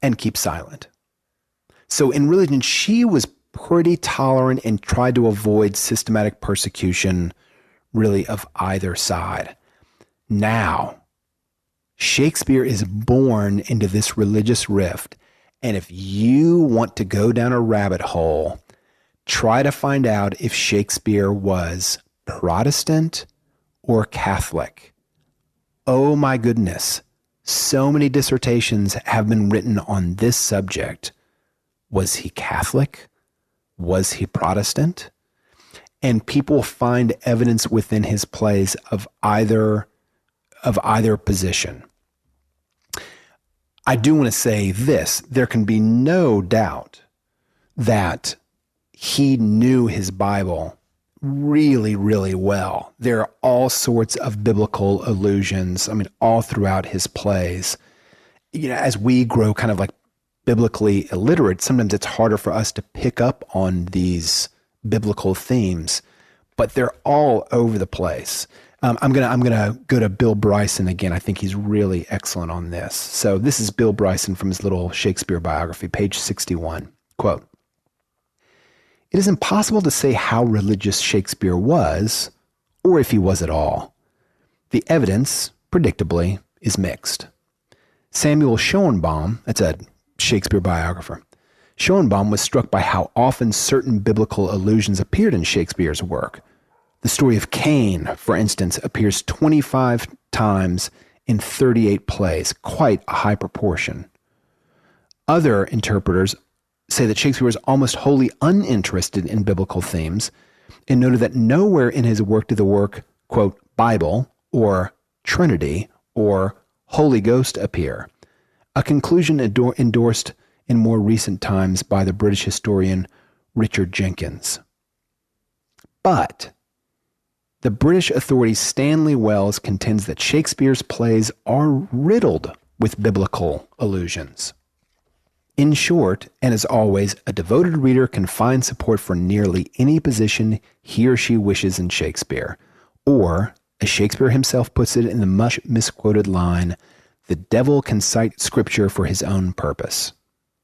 and keep silent. So in religion, she was pretty tolerant and tried to avoid systematic persecution, really, of either side. Now, Shakespeare is born into this religious rift, and if you want to go down a rabbit hole, try to find out if Shakespeare was Protestant or Catholic. Oh my goodness, so many dissertations have been written on this subject. Was he Catholic? Was he Protestant? And people find evidence within his plays of either position. I do want to say this, there can be no doubt that he knew his Bible really, really well. There are all sorts of biblical allusions, all throughout his plays. As we grow kind of like biblically illiterate, sometimes it's harder for us to pick up on these biblical themes, but they're all over the place. I'm gonna go to Bill Bryson again. I think he's really excellent on this. So this is Bill Bryson from his little Shakespeare biography, page 61. Quote, "It is impossible to say how religious Shakespeare was, or if he was at all. The evidence, predictably, is mixed. Samuel Schoenbaum," that's a Shakespeare biographer, "Schoenbaum was struck by how often certain biblical allusions appeared in Shakespeare's work. The story of Cain, for instance, appears 25 times in 38 plays, quite a high proportion. Other interpreters say that Shakespeare was almost wholly uninterested in biblical themes and noted that nowhere in his work did the word, quote, Bible or Trinity or Holy Ghost appear, a conclusion endorsed in more recent times by the British historian Richard Jenkins. But the British authority Stanley Wells contends that Shakespeare's plays are riddled with biblical allusions. In short, and as always, a devoted reader can find support for nearly any position he or she wishes in Shakespeare, or, as Shakespeare himself puts it in the much misquoted line, the devil can cite scripture for his own purpose.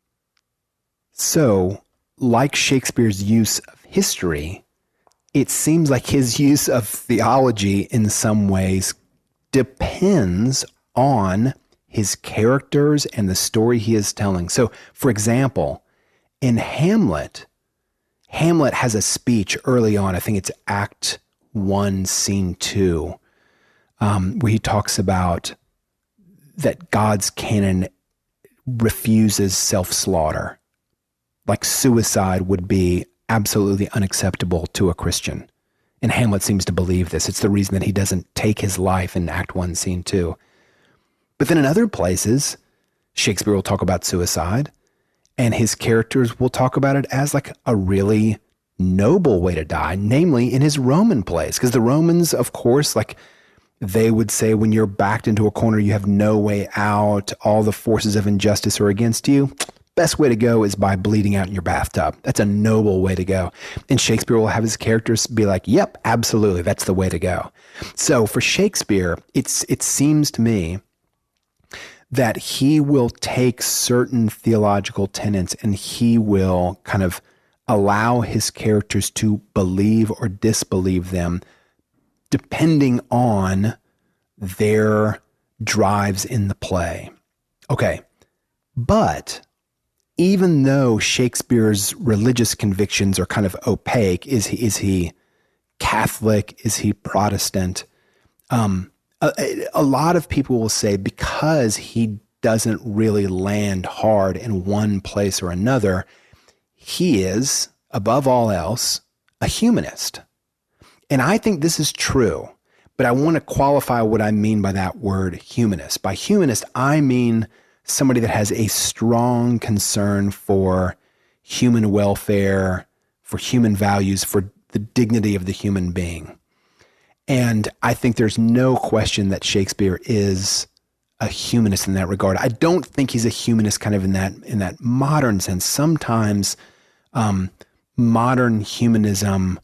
So, like Shakespeare's use of history, it seems like his use of theology in some ways depends on his characters and the story he is telling. So, for example, in Hamlet has a speech early on, I think it's Act 1, Scene 2, where he talks about that God's canon refuses self-slaughter. Like suicide would be absolutely unacceptable to a Christian. And Hamlet seems to believe this. It's the reason that he doesn't take his life in Act 1, Scene 2. But then in other places, Shakespeare will talk about suicide, and his characters will talk about it as like a really noble way to die, namely in his Roman plays. Because the Romans, of course, like they would say when you're backed into a corner, you have no way out, all the forces of injustice are against you. Best way to go is by bleeding out in your bathtub. That's a noble way to go. And Shakespeare will have his characters be like, yep, absolutely, that's the way to go. So for Shakespeare, it seems to me that he will take certain theological tenets and he will kind of allow his characters to believe or disbelieve them depending on their drives in the play. Okay, but even though Shakespeare's religious convictions are kind of opaque, is he Catholic? Is he Protestant? A lot of people will say because he doesn't really land hard in one place or another, he is, above all else, a humanist. And I think this is true, but I want to qualify what I mean by that word humanist. By humanist, I mean somebody that has a strong concern for human welfare, for human values, for the dignity of the human being. And I think there's no question that Shakespeare is a humanist in that regard. I don't think he's a humanist kind of in that modern sense. Sometimes modern humanists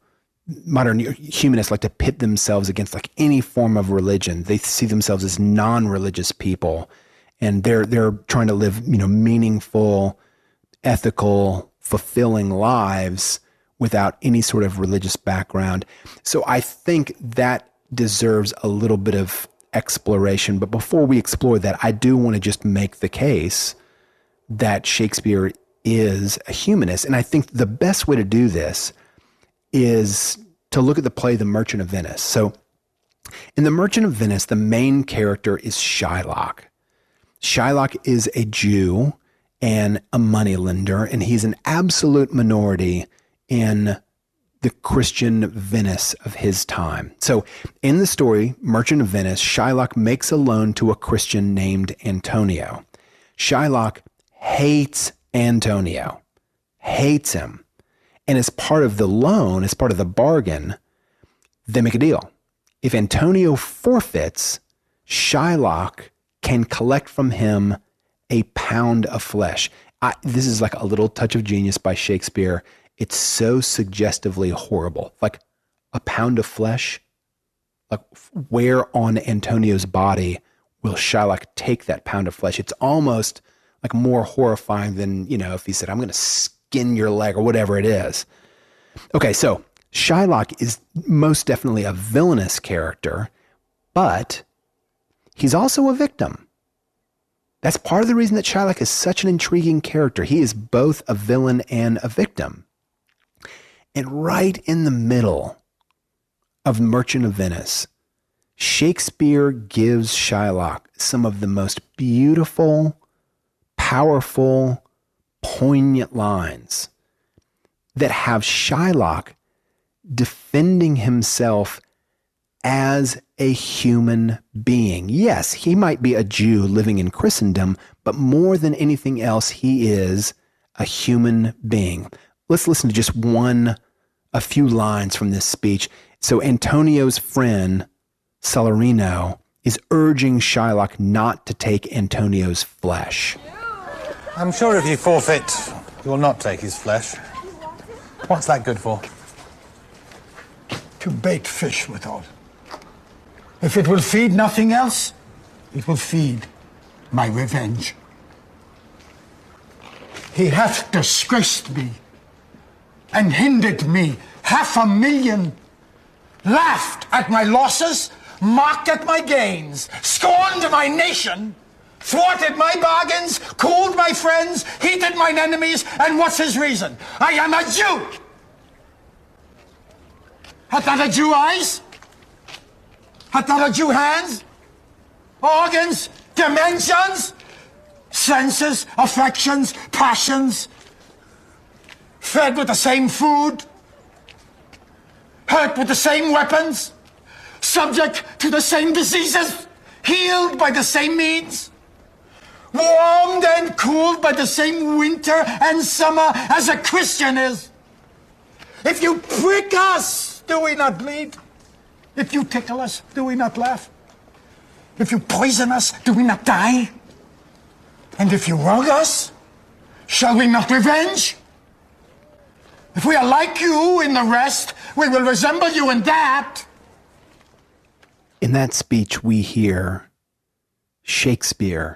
like to pit themselves against like any form of religion. They see themselves as non-religious people. and they're trying to live, meaningful, ethical, fulfilling lives without any sort of religious background. So I think that deserves a little bit of exploration. But before we explore that, I do want to just make the case that Shakespeare is a humanist. And I think the best way to do this is to look at the play The Merchant of Venice. So in The Merchant of Venice, the main character is Shylock. Shylock is a Jew and a moneylender, and he's an absolute minority in the Christian Venice of his time. So in the story, Merchant of Venice, Shylock makes a loan to a Christian named Antonio. Shylock hates Antonio, hates him. And as part of the loan, as part of the bargain, they make a deal. If Antonio forfeits, Shylock can collect from him a pound of flesh. This is like a little touch of genius by Shakespeare. It's so suggestively horrible. Like a pound of flesh? Like where on Antonio's body will Shylock take that pound of flesh? It's almost like more horrifying than, if he said, I'm going to skin your leg or whatever it is. Okay, so Shylock is most definitely a villainous character, but he's also a victim. That's part of the reason that Shylock is such an intriguing character. He is both a villain and a victim. And right in the middle of Merchant of Venice, Shakespeare gives Shylock some of the most beautiful, powerful, poignant lines that have Shylock defending himself as a human being. Yes, he might be a Jew living in Christendom, but more than anything else, he is a human being. Let's listen to just a few lines from this speech. So Antonio's friend, Salarino, is urging Shylock not to take Antonio's flesh. I'm sure if you forfeit, you will not take his flesh. What's that good for? To bait fish withal. If it will feed nothing else, it will feed my revenge. He hath disgraced me and hindered me 500,000, laughed at my losses, mocked at my gains, scorned my nation, thwarted my bargains, cooled my friends, heated mine enemies, and what's his reason? I am a Jew! Hath not a Jew eyes? Hath not a Jew hands? Organs? Dimensions? Senses? Affections? Passions? Fed with the same food? Hurt with the same weapons? Subject to the same diseases? Healed by the same means? Warmed and cooled by the same winter and summer as a Christian is? If you prick us, do we not bleed? If you tickle us, do we not laugh? If you poison us, do we not die? And if you wrong us, shall we not revenge? If we are like you in the rest, we will resemble you in that. In that speech, we hear Shakespeare,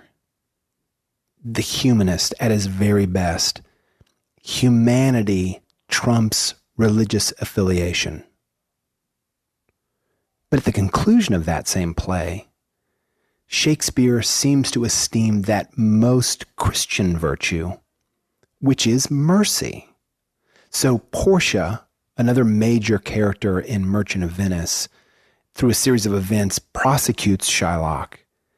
the humanist at his very best. Humanity trumps religious affiliation. But at the conclusion of that same play, Shakespeare seems to esteem that most Christian virtue, which is mercy. So Portia, another major character in Merchant of Venice, through a series of events, prosecutes Shylock.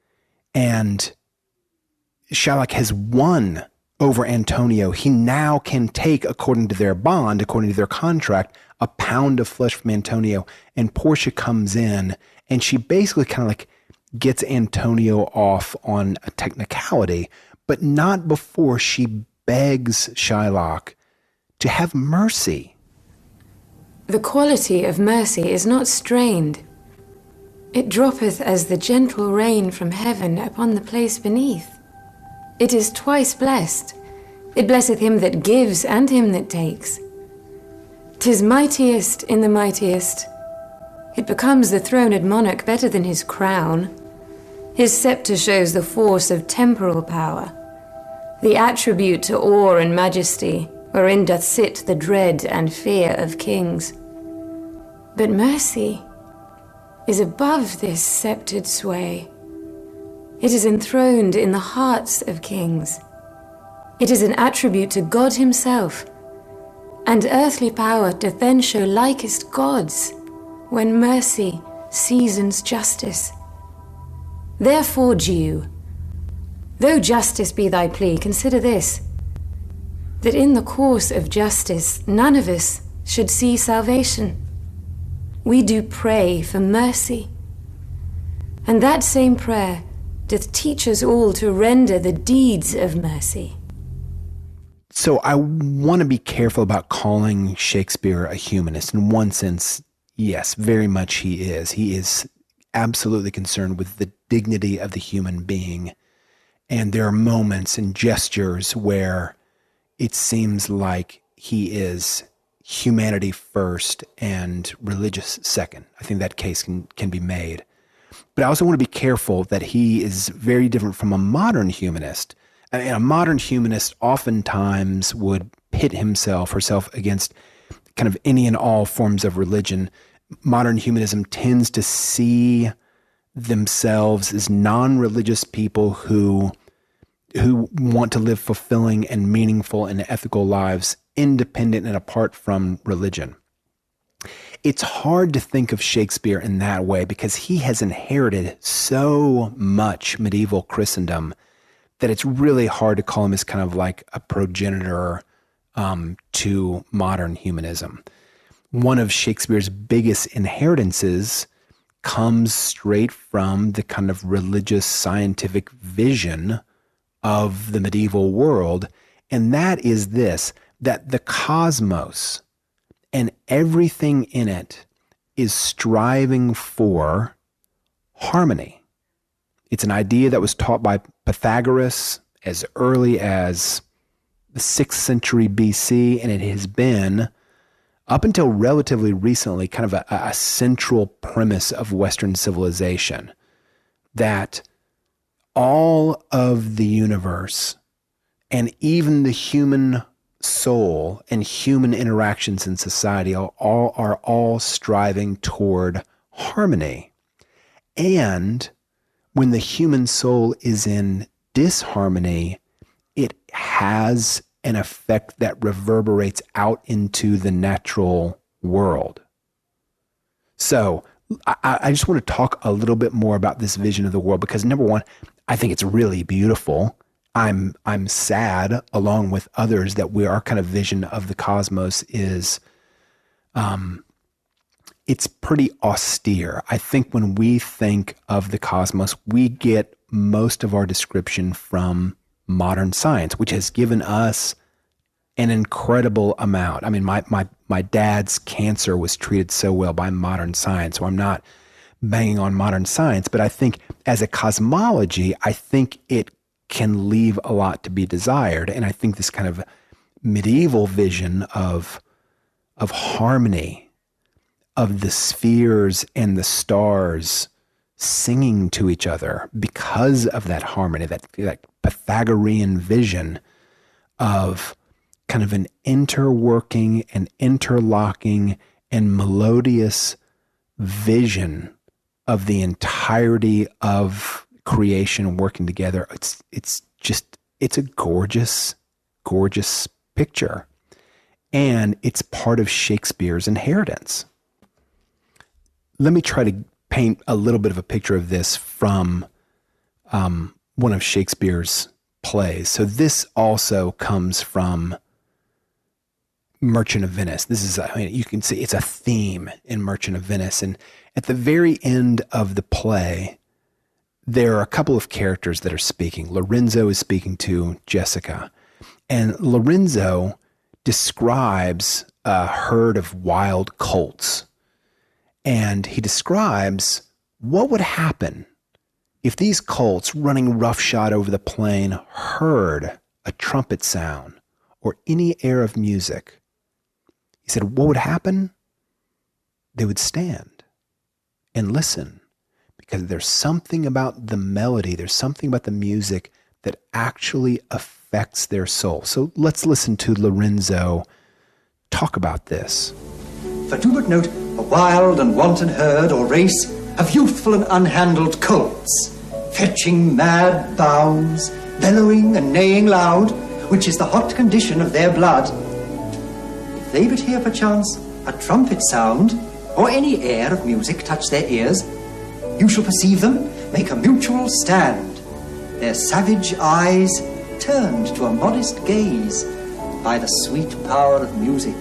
And Shylock has won over Antonio. He now can take, according to their bond, according to their contract, a pound of flesh from Antonio. And Portia comes in and she basically kind of like gets Antonio off on a technicality, but not before she begs Shylock to have mercy. The quality of mercy is not strained. It droppeth as the gentle rain from heaven upon the place beneath. It is twice blessed. It blesseth him that gives and him that takes. 'Tis mightiest in the mightiest. It becomes the throned monarch better than his crown. His scepter shows the force of temporal power, the attribute to awe and majesty, wherein doth sit the dread and fear of kings. But mercy is above this sceptred sway. It is enthroned in the hearts of kings. It is an attribute to God himself, and earthly power doth then show likest gods, when mercy seasons justice. Therefore, Jew, though justice be thy plea, consider this, that in the course of justice none of us should see salvation. We do pray for mercy, and that same prayer doth teach us all to render the deeds of mercy. So I want to be careful about calling Shakespeare a humanist. In one sense, yes, very much he is. He is absolutely concerned with the dignity of the human being. And there are moments and gestures where it seems like he is humanity first and religious second. I think that case can be made. But I also want to be careful that he is very different from a modern humanist. I mean, a modern humanist oftentimes would pit himself, herself against kind of any and all forms of religion. Modern humanism tends to see themselves as non-religious people who want to live fulfilling and meaningful and ethical lives independent and apart from religion. It's hard to think of Shakespeare in that way because he has inherited so much medieval Christendom that it's really hard to call him as kind of like a progenitor to modern humanism. One of Shakespeare's biggest inheritances comes straight from the kind of religious scientific vision of the medieval world, and that is this, that the cosmos and everything in it is striving for harmony. It's an idea that was taught by Pythagoras as early as the 6th century BC, and it has been, up until relatively recently, kind of a central premise of Western civilization, that all of the universe and even the human soul and human interactions in society are all striving toward harmony. And when the human soul is in disharmony, it has an effect that reverberates out into the natural world. So I just want to talk a little bit more about this vision of the world because, number one, I think it's really beautiful. I'm sad, along with others, that our kind of vision of the cosmos is, it's pretty austere. I think when we think of the cosmos, we get most of our description from modern science, which has given us an incredible amount. I mean, my dad's cancer was treated so well by modern science, so I'm not banging on modern science, but I think as a cosmology, I think it can leave a lot to be desired. And I think this kind of medieval vision of harmony, of the spheres and the stars singing to each other because of that harmony, that Pythagorean vision of kind of an interworking and interlocking and melodious vision of the entirety of creation working together. It's a gorgeous, gorgeous picture. And it's part of Shakespeare's inheritance. Let me try to paint a little bit of a picture of this from one of Shakespeare's plays. So this also comes from Merchant of Venice. This is, you can see it's a theme in Merchant of Venice. And at the very end of the play, there are a couple of characters that are speaking. Lorenzo is speaking to Jessica. And Lorenzo describes a herd of wild colts. And he describes what would happen if these colts running roughshod over the plain heard a trumpet sound or any air of music. He said, what would happen? They would stand and listen because there's something about the melody, there's something about the music that actually affects their soul. So let's listen to Lorenzo talk about this. For do but note a wild and wanton herd or race of youthful and unhandled colts, fetching mad bounds, bellowing and neighing loud, which is the hot condition of their blood. If they but hear perchance a trumpet sound, or any air of music touch their ears, you shall perceive them make a mutual stand, their savage eyes turned to a modest gaze by the sweet power of music.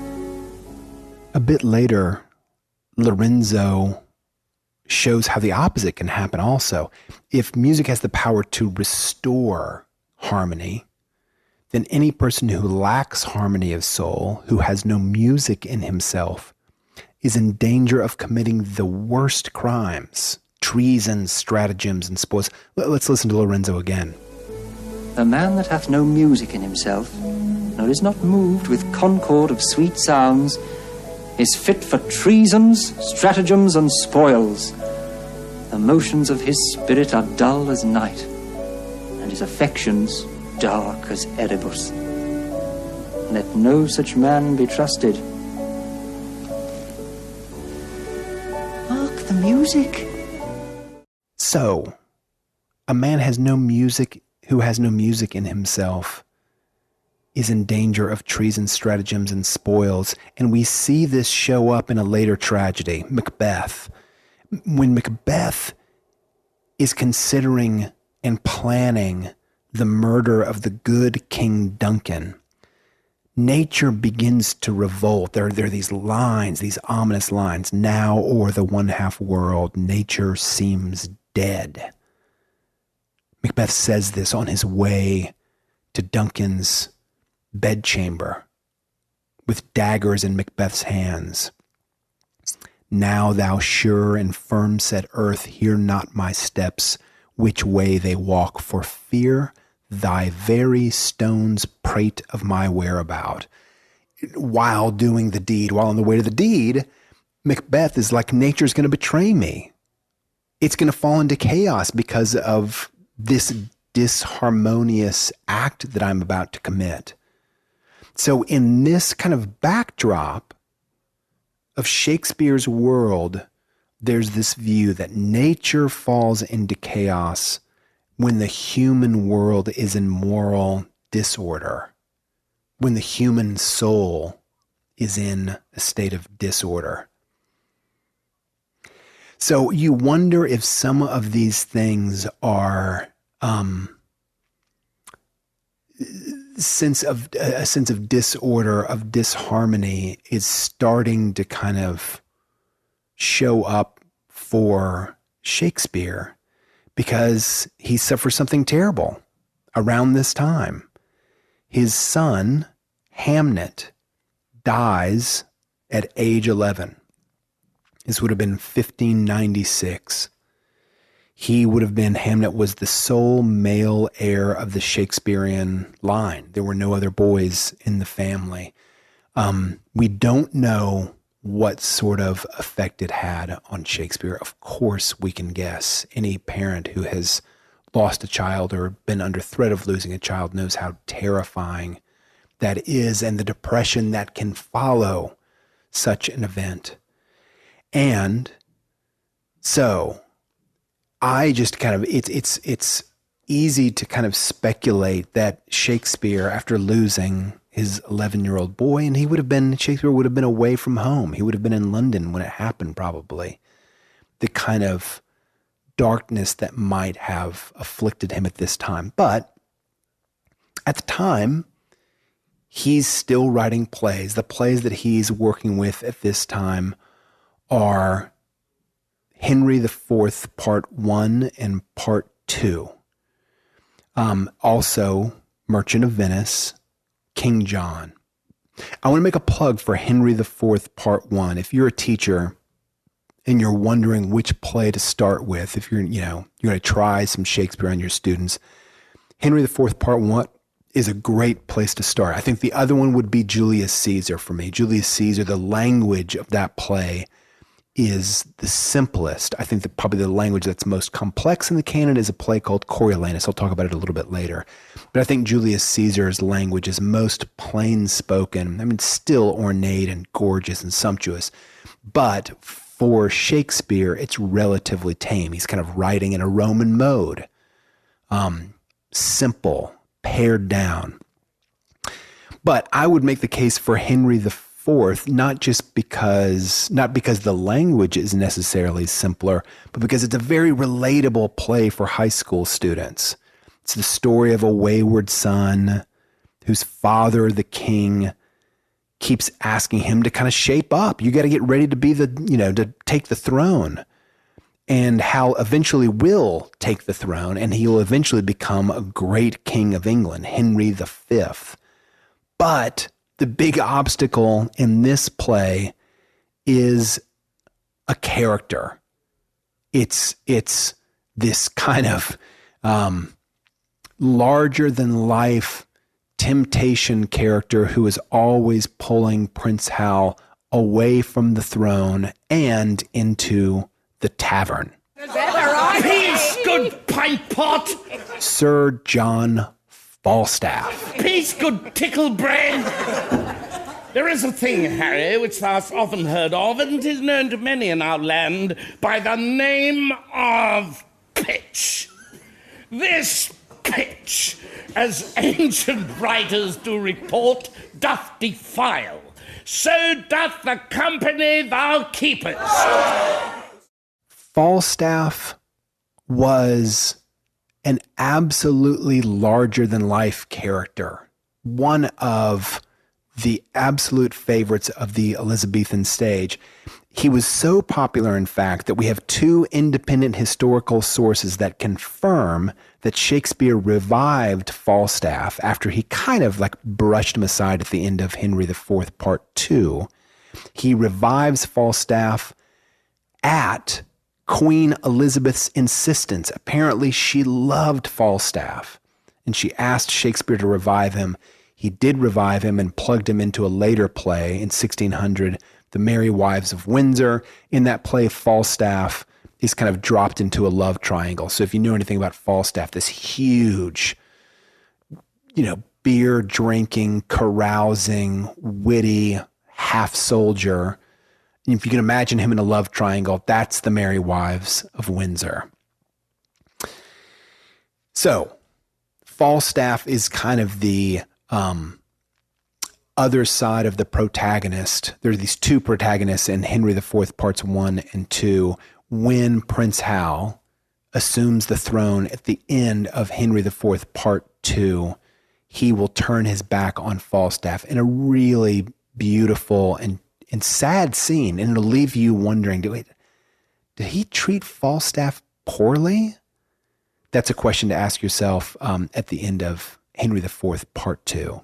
A bit later, Lorenzo shows how the opposite can happen also. If music has the power to restore harmony, then any person who lacks harmony of soul, who has no music in himself, is in danger of committing the worst crimes, treason, stratagems, and spoils. Let's listen to Lorenzo again. A man that hath no music in himself, nor is not moved with concord of sweet sounds, is fit for treasons, stratagems, and spoils. The motions of his spirit are dull as night, and his affections dark as Erebus. Let no such man be trusted. Mark the music. So, a man has no music, who has no music in himself, is in danger of treason, stratagems, and spoils. And we see this show up in a later tragedy, Macbeth. When Macbeth is considering and planning the murder of the good King Duncan, nature begins to revolt. There are these lines, these ominous lines. Now o'er the one-half world, nature seems dead. Macbeth says this on his way to Duncan's bedchamber with daggers in Macbeth's hands. Now thou sure and firm set earth, hear not my steps, which way they walk, for fear thy very stones prate of my whereabout. While doing the deed, while on the way to the deed, Macbeth is like, nature's going to betray me. It's going to fall into chaos because of this disharmonious act that I'm about to commit. So in this kind of backdrop of Shakespeare's world, there's this view that nature falls into chaos when the human world is in moral disorder, when the human soul is in a state of disorder. So you wonder if some of these things are a sense of disorder, of disharmony is starting to kind of show up for Shakespeare, because he suffers something terrible around this time. His son, Hamnet, dies at age 11. This would have been 1596. Hamnet was the sole male heir of the Shakespearean line. There were no other boys in the family. We don't know what sort of effect it had on Shakespeare. Of course, we can guess. Any parent who has lost a child or been under threat of losing a child knows how terrifying that is, and the depression that can follow such an event. And so I just kind of, it's easy to kind of speculate that Shakespeare, after losing his 11-year-old boy, and Shakespeare would have been away from home. He would have been in London when it happened, probably. The kind of darkness that might have afflicted him at this time. But at the time, he's still writing plays. The plays that he's working with at this time are Henry IV, Part 1 and Part 2. Also, Merchant of Venice, King John. I want to make a plug for Henry IV, Part 1. If you're a teacher and you're wondering which play to start with, if you're going to try some Shakespeare on your students, Henry IV, Part 1 is a great place to start. I think the other one would be Julius Caesar for me. Julius Caesar, the language of that play is the simplest. I think that probably the language that's most complex in the canon is a play called Coriolanus. I'll talk about it a little bit later. But I think Julius Caesar's language is most plain spoken. I mean, still ornate and gorgeous and sumptuous. But for Shakespeare, it's relatively tame. He's kind of writing in a Roman mode. Simple, pared down. But I would make the case for Henry IV, not because the language is necessarily simpler, but because it's a very relatable play for high school students. It's the story of a wayward son whose father, the king, keeps asking him to kind of shape up. You got to get ready to be to take the throne. And how eventually will take the throne, and he will eventually become a great king of England, Henry V. But the big obstacle in this play is a character. It's this kind of larger than life temptation character who is always pulling Prince Hal away from the throne and into the tavern. Peace, good pint pot. Sir John Falstaff. Peace, good tickle brain. There is a thing, Harry, which thou hast often heard of, and 'tis known to many in our land by the name of pitch. This pitch, as ancient writers do report, doth defile. So doth the company thou keepest. Falstaff was an absolutely larger-than-life character, one of the absolute favorites of the Elizabethan stage. He was so popular, in fact, that we have two independent historical sources that confirm that Shakespeare revived Falstaff after he kind of like brushed him aside at the end of Henry IV, Part 2. He revives Falstaff at Queen Elizabeth's insistence. Apparently, she loved Falstaff, and she asked Shakespeare to revive him. He did revive him and plugged him into a later play in 1600, The Merry Wives of Windsor. In that play, Falstaff is kind of dropped into a love triangle. So if you know anything about Falstaff, this huge, beer-drinking, carousing, witty half-soldier. If you can imagine him in a love triangle, that's the Merry Wives of Windsor. So Falstaff is kind of the other side of the protagonist. There are these two protagonists in Henry IV, Parts 1 and 2. When Prince Hal assumes the throne at the end of Henry IV, Part 2, he will turn his back on Falstaff in a really beautiful and sad scene, and it'll leave you wondering, did he treat Falstaff poorly? That's a question to ask yourself at the end of Henry IV, Part 2.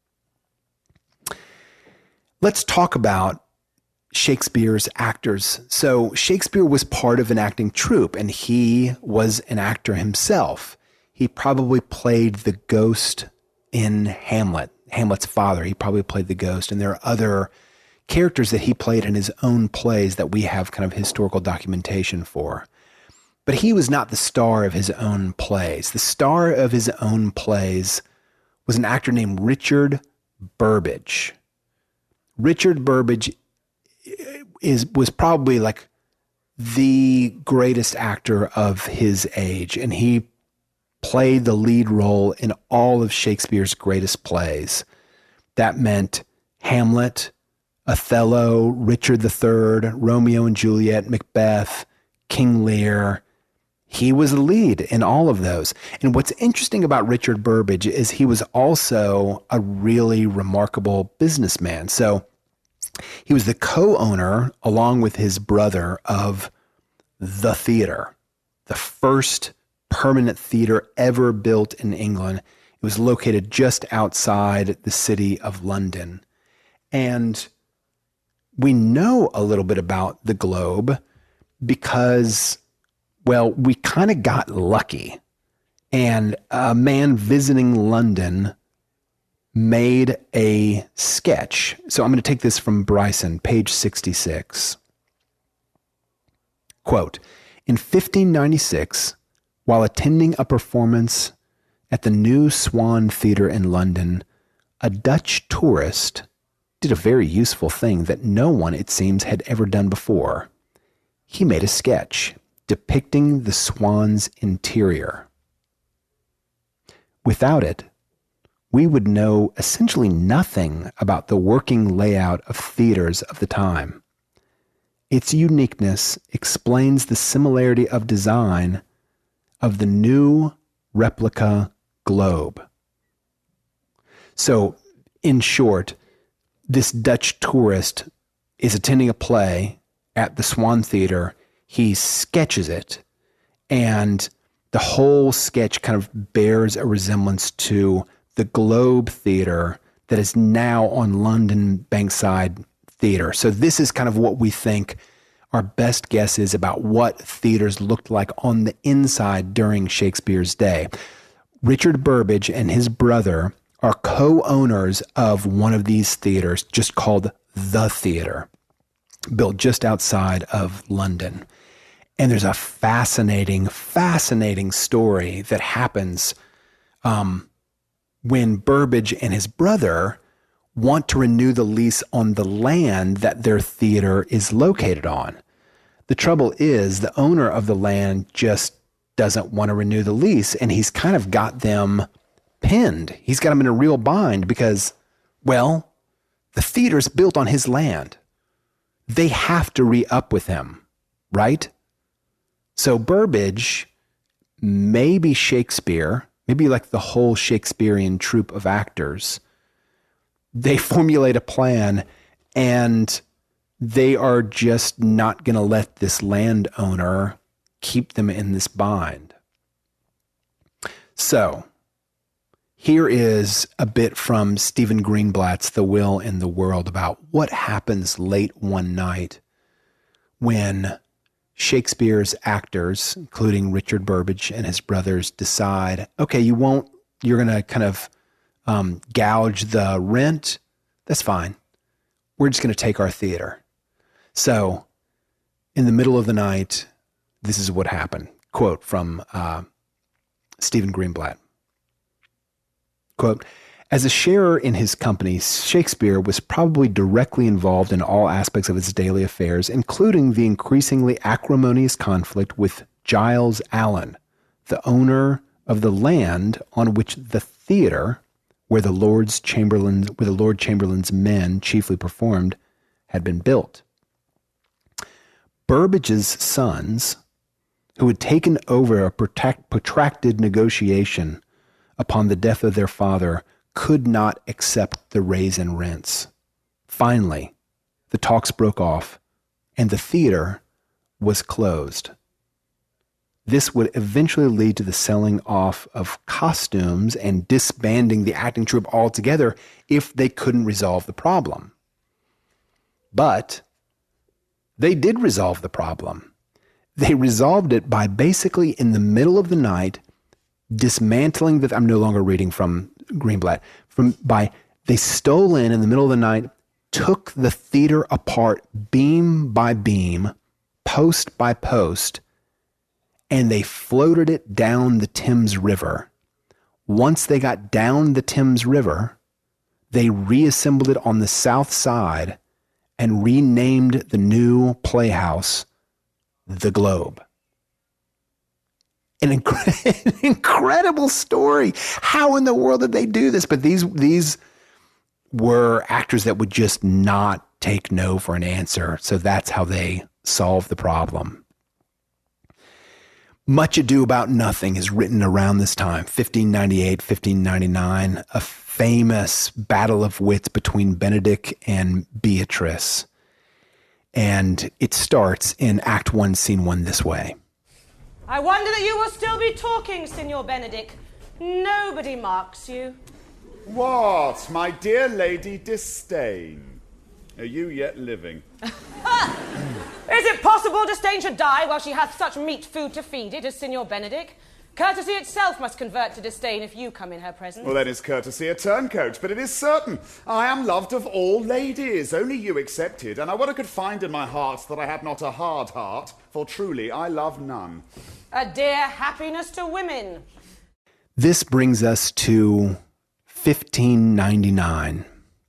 Let's talk about Shakespeare's actors. So Shakespeare was part of an acting troupe, and he was an actor himself. He probably played the ghost in Hamlet, Hamlet's father. He probably played the ghost, and there are other characters that he played in his own plays that we have kind of historical documentation for. But he was not the star of his own plays. The star of his own plays was an actor named Richard Burbage. Richard Burbage was probably like the greatest actor of his age, and he played the lead role in all of Shakespeare's greatest plays. That meant Hamlet, Othello, Richard III, Romeo and Juliet, Macbeth, King Lear. He was the lead in all of those. And what's interesting about Richard Burbage is he was also a really remarkable businessman. So he was the co-owner, along with his brother, of the theater, the first permanent theater ever built in England. It was located just outside the city of London. And we know a little bit about the Globe because, well, we kind of got lucky. And a man visiting London made a sketch. So I'm going to take this from Bryson, page 66. Quote, in 1596, while attending a performance at the New Swan Theatre in London, a Dutch tourist did a very useful thing that no one, it seems, had ever done before. He made a sketch depicting the Swan's interior. Without it, we would know essentially nothing about the working layout of theaters of the time. Its uniqueness explains the similarity of design of the new replica globe. So, in short, this Dutch tourist is attending a play at the Swan Theater. He sketches it, and the whole sketch kind of bears a resemblance to the Globe Theater that is now on London Bankside Theater. So this is kind of what we think our best guess is about what theaters looked like on the inside during Shakespeare's day. Richard Burbage and his brother are co-owners of one of these theaters, just called The Theater, built just outside of London. And there's a fascinating story that happens when Burbage and his brother want to renew the lease on the land that their theater is located on. The trouble is the owner of the land just doesn't want to renew the lease, and he's kind of got them pinned. He's got them in a real bind because, well, the theater's built on his land. They have to re-up with him, right? So Burbage, maybe Shakespeare, maybe like the whole Shakespearean troupe of actors, they formulate a plan and they are just not going to let this landowner keep them in this bind. So here is a bit from Stephen Greenblatt's The Will in the World about what happens late one night when Shakespeare's actors, including Richard Burbage and his brothers, decide, okay, you're going to kind of gouge the rent. That's fine. We're just going to take our theater. So in the middle of the night, this is what happened. Quote from Stephen Greenblatt. Quote, as a sharer in his company, Shakespeare was probably directly involved in all aspects of his daily affairs, including the increasingly acrimonious conflict with Giles Allen, the owner of the land on which the theater, where the Lord Chamberlain's men chiefly performed, had been built. Burbage's sons, who had taken over a protracted negotiation upon the death of their father, could not accept the raise in rents. Finally, the talks broke off, and the theater was closed. This would eventually lead to the selling off of costumes and disbanding the acting troupe altogether if they couldn't resolve the problem. But they did resolve the problem. They resolved it by basically in the middle of the night dismantling I'm no longer reading from Greenblatt, they stole in the middle of the night, took the theater apart beam by beam, post by post, and they floated it down the Thames River. Once they got down the Thames River, they reassembled it on the south side and renamed the new playhouse the Globe. An incredible story. How in the world did they do this? But these were actors that would just not take no for an answer. So that's how they solved the problem. Much Ado About Nothing is written around this time, 1598, 1599, a famous battle of wits between Benedick and Beatrice. And it starts in Act 1, Scene 1 this way. I wonder that you will still be talking, Signor Benedick. Nobody marks you. What, my dear Lady Disdain? Are you yet living? Is it possible Disdain should die while she hath such meat food to feed it as Signor Benedick? Courtesy itself must convert to disdain if you come in her presence. Well, then is courtesy a turncoat? But it is certain. I am loved of all ladies, only you excepted. And I would I could find in my heart that I had not a hard heart, for truly I love none. A dear happiness to women. This brings us to 1599.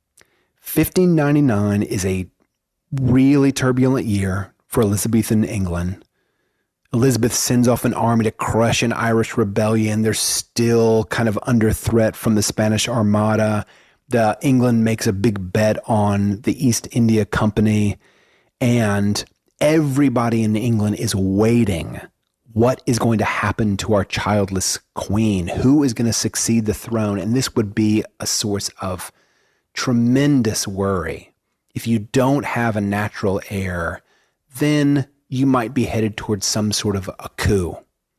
1599 is a really turbulent year for Elizabethan England. Elizabeth sends off an army to crush an Irish rebellion. They're still kind of under threat from the Spanish Armada. England makes a big bet on the East India Company, and everybody in England is waiting. What is going to happen to our childless queen? Who is going to succeed the throne? And this would be a source of tremendous worry. If you don't have a natural heir, then you might be headed towards some sort of a coup.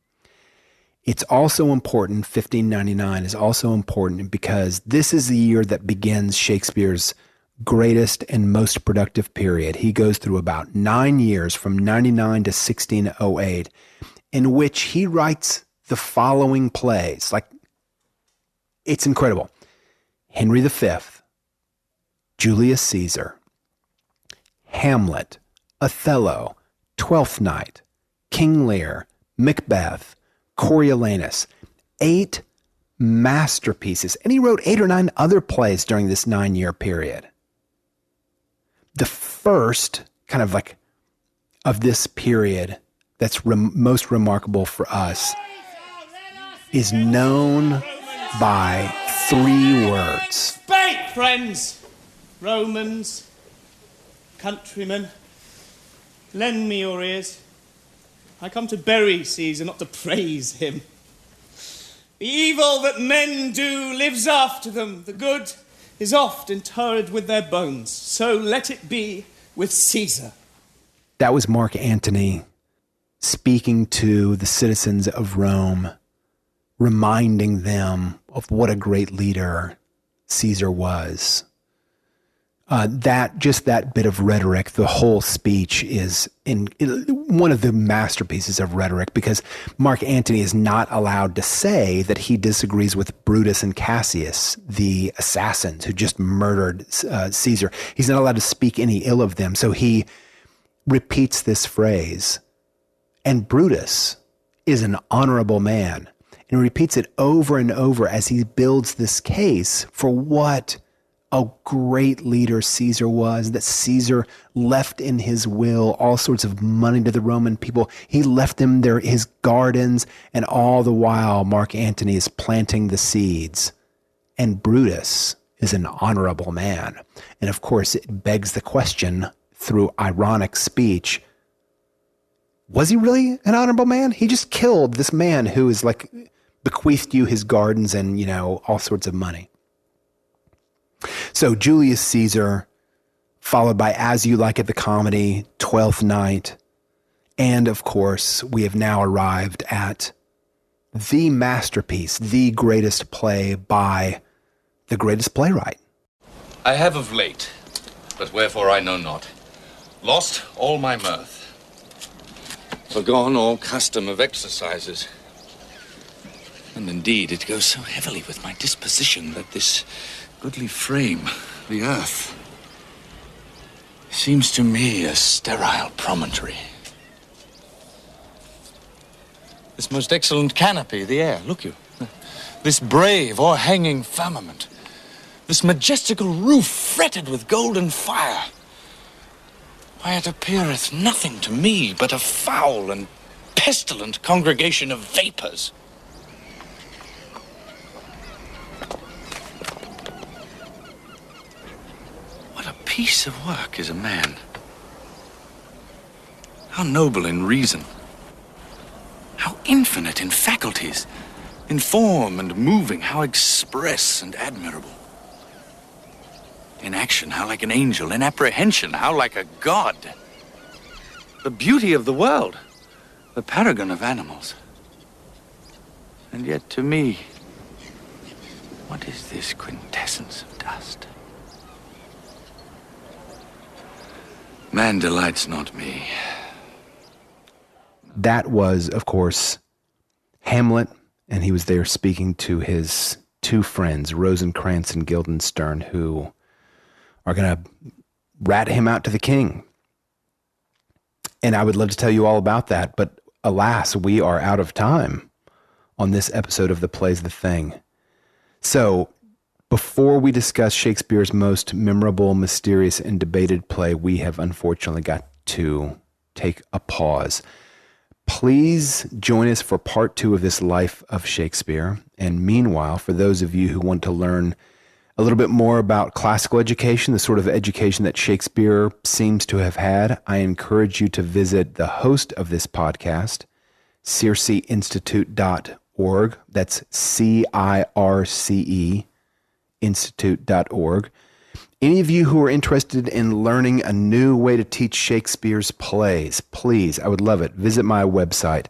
It's also important, 1599 is also important because this is the year that begins Shakespeare's greatest and most productive period. He goes through about 9 years from 99 to 1608, in which he writes the following plays. Like, it's incredible. Henry V, Julius Caesar, Hamlet, Othello, Twelfth Night, King Lear, Macbeth, Coriolanus, 8 masterpieces. And he wrote 8 or 9 other plays during this 9-year period. The first kind of like of this period that's most remarkable for us is known by 3 words. Spake, friends, Romans, countrymen. Lend me your ears. I come to bury Caesar, not to praise him. The evil that men do lives after them. The good is oft interred with their bones. So let it be with Caesar. That was Mark Antony speaking to the citizens of Rome, reminding them of what a great leader Caesar was. That bit of rhetoric, the whole speech is in one of the masterpieces of rhetoric, because Mark Antony is not allowed to say that he disagrees with Brutus and Cassius, the assassins who just murdered Caesar. He's not allowed to speak any ill of them. So he repeats this phrase. And Brutus is an honorable man. And he repeats it over and over as he builds this case for what a great leader Caesar was, that Caesar left in his will all sorts of money to the Roman people. He left them his gardens, and all the while Mark Antony is planting the seeds. And Brutus is an honorable man. And of course, it begs the question through ironic speech, was he really an honorable man? He just killed this man who is like bequeathed you his gardens and, all sorts of money. So Julius Caesar, followed by As You Like It, the comedy, Twelfth Night, and of course, we have now arrived at the masterpiece, the greatest play by the greatest playwright. I have of late, but wherefore I know not, lost all my mirth, forgone all custom of exercises. And indeed, it goes so heavily with my disposition that this goodly frame, the earth, seems to me a sterile promontory. This most excellent canopy, the air, look you. This brave o'erhanging firmament. This majestical roof fretted with golden fire. Why, it appeareth nothing to me but a foul and pestilent congregation of vapors. What a piece of work is a man. How noble in reason. How infinite in faculties. In form and moving, how express and admirable. In action, how like an angel. In apprehension, how like a god. The beauty of the world. The paragon of animals. And yet to me, what is this quintessence of dust? Man delights not me. That was, of course, Hamlet and he was there speaking to his two friends, Rosencrantz and Guildenstern, who are going to rat him out to the king. And I would love to tell you all about that, but alas, we are out of time on this episode of The Play's the Thing. So, before we discuss Shakespeare's most memorable, mysterious, and debated play, we have unfortunately got to take a pause. Please join us for part 2 of this Life of Shakespeare. And meanwhile, for those of you who want to learn a little bit more about classical education, the sort of education that Shakespeare seems to have had, I encourage you to visit the host of this podcast, CirceInstitute.org. That's CIRCE Institute.org. Any of you who are interested in learning a new way to teach Shakespeare's plays, please, I would love it. Visit my website,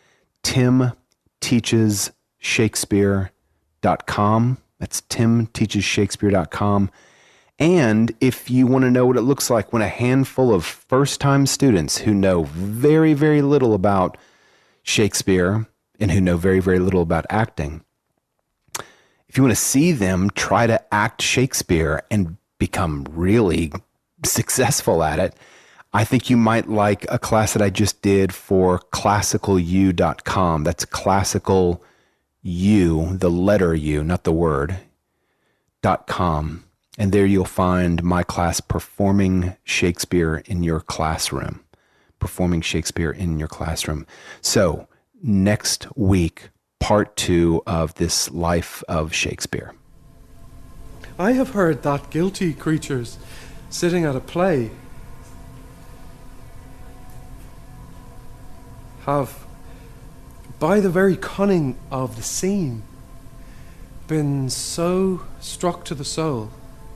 timteachesshakespeare.com. That's timteachesshakespeare.com. And if you want to know what it looks like when a handful of first-time students who know very, very little about Shakespeare and who know very, very little about acting, if you want to see them try to act Shakespeare and become really successful at it, I think you might like a class that I just did for classicalu.com. That's classical U, the letter U, not the word, .com. And there you'll find my class, Performing Shakespeare in Your Classroom. Performing Shakespeare in Your Classroom. So next week, part 2 of this Life of Shakespeare. I have heard that guilty creatures sitting at a play have, by the very cunning of the scene, been so struck to the soul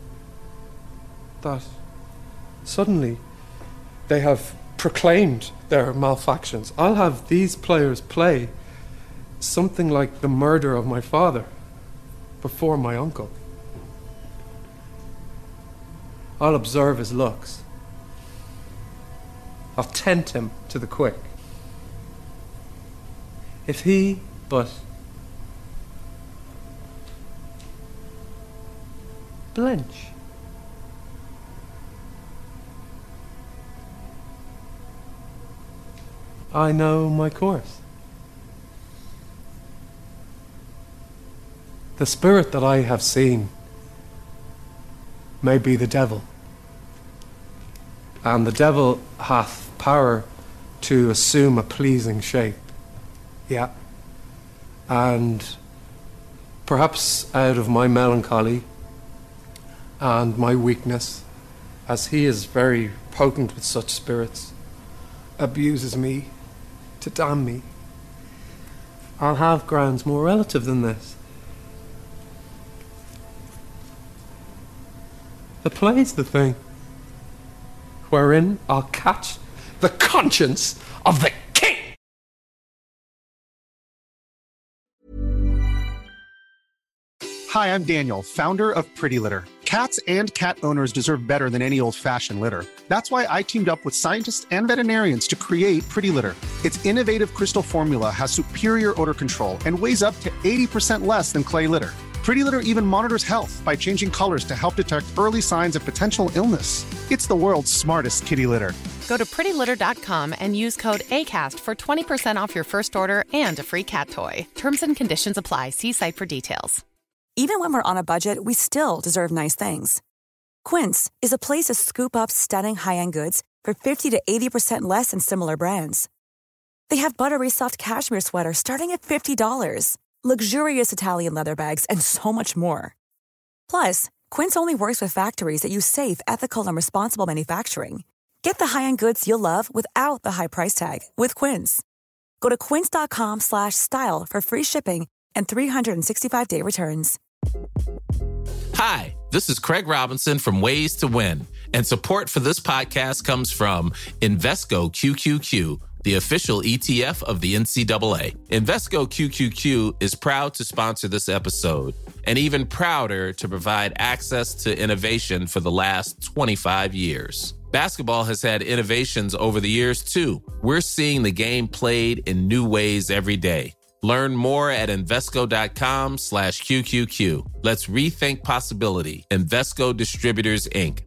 that suddenly they have proclaimed their malfactions. I'll have these players play something like the murder of my father before my uncle. I'll observe his looks. I'll tempt him to the quick. If he but blench, I know my course. The spirit that I have seen may be the devil, and the devil hath power to assume a pleasing shape. Yeah. And perhaps out of my melancholy and my weakness, as he is very potent with such spirits, abuses me to damn me, I'll have grounds more relative than this. The play's the thing, wherein I'll catch the conscience of the king. Hi, I'm Daniel, founder of Pretty Litter. Cats and cat owners deserve better than any old-fashioned litter. That's why I teamed up with scientists and veterinarians to create Pretty Litter. Its innovative crystal formula has superior odor control and weighs up to 80% less than clay litter. Pretty Litter even monitors health by changing colors to help detect early signs of potential illness. It's the world's smartest kitty litter. Go to prettylitter.com and use code ACAST for 20% off your first order and a free cat toy. Terms and conditions apply. See site for details. Even when we're on a budget, we still deserve nice things. Quince is a place to scoop up stunning high-end goods for 50 to 80% less than similar brands. They have buttery soft cashmere sweaters starting at $50, luxurious Italian leather bags, and so much more. Plus, Quince only works with factories that use safe, ethical, and responsible manufacturing. Get the high-end goods you'll love without the high price tag with Quince. Go to quince.com/style for free shipping and 365-day returns. Hi, this is Craig Robinson from Ways to Win, and support for this podcast comes from Invesco QQQ, the official ETF of the NCAA. Invesco QQQ is proud to sponsor this episode, and even prouder to provide access to innovation for the last 25 years. Basketball has had innovations over the years, too. We're seeing the game played in new ways every day. Learn more at Invesco.com/QQQ. Let's rethink possibility. Invesco Distributors, Inc.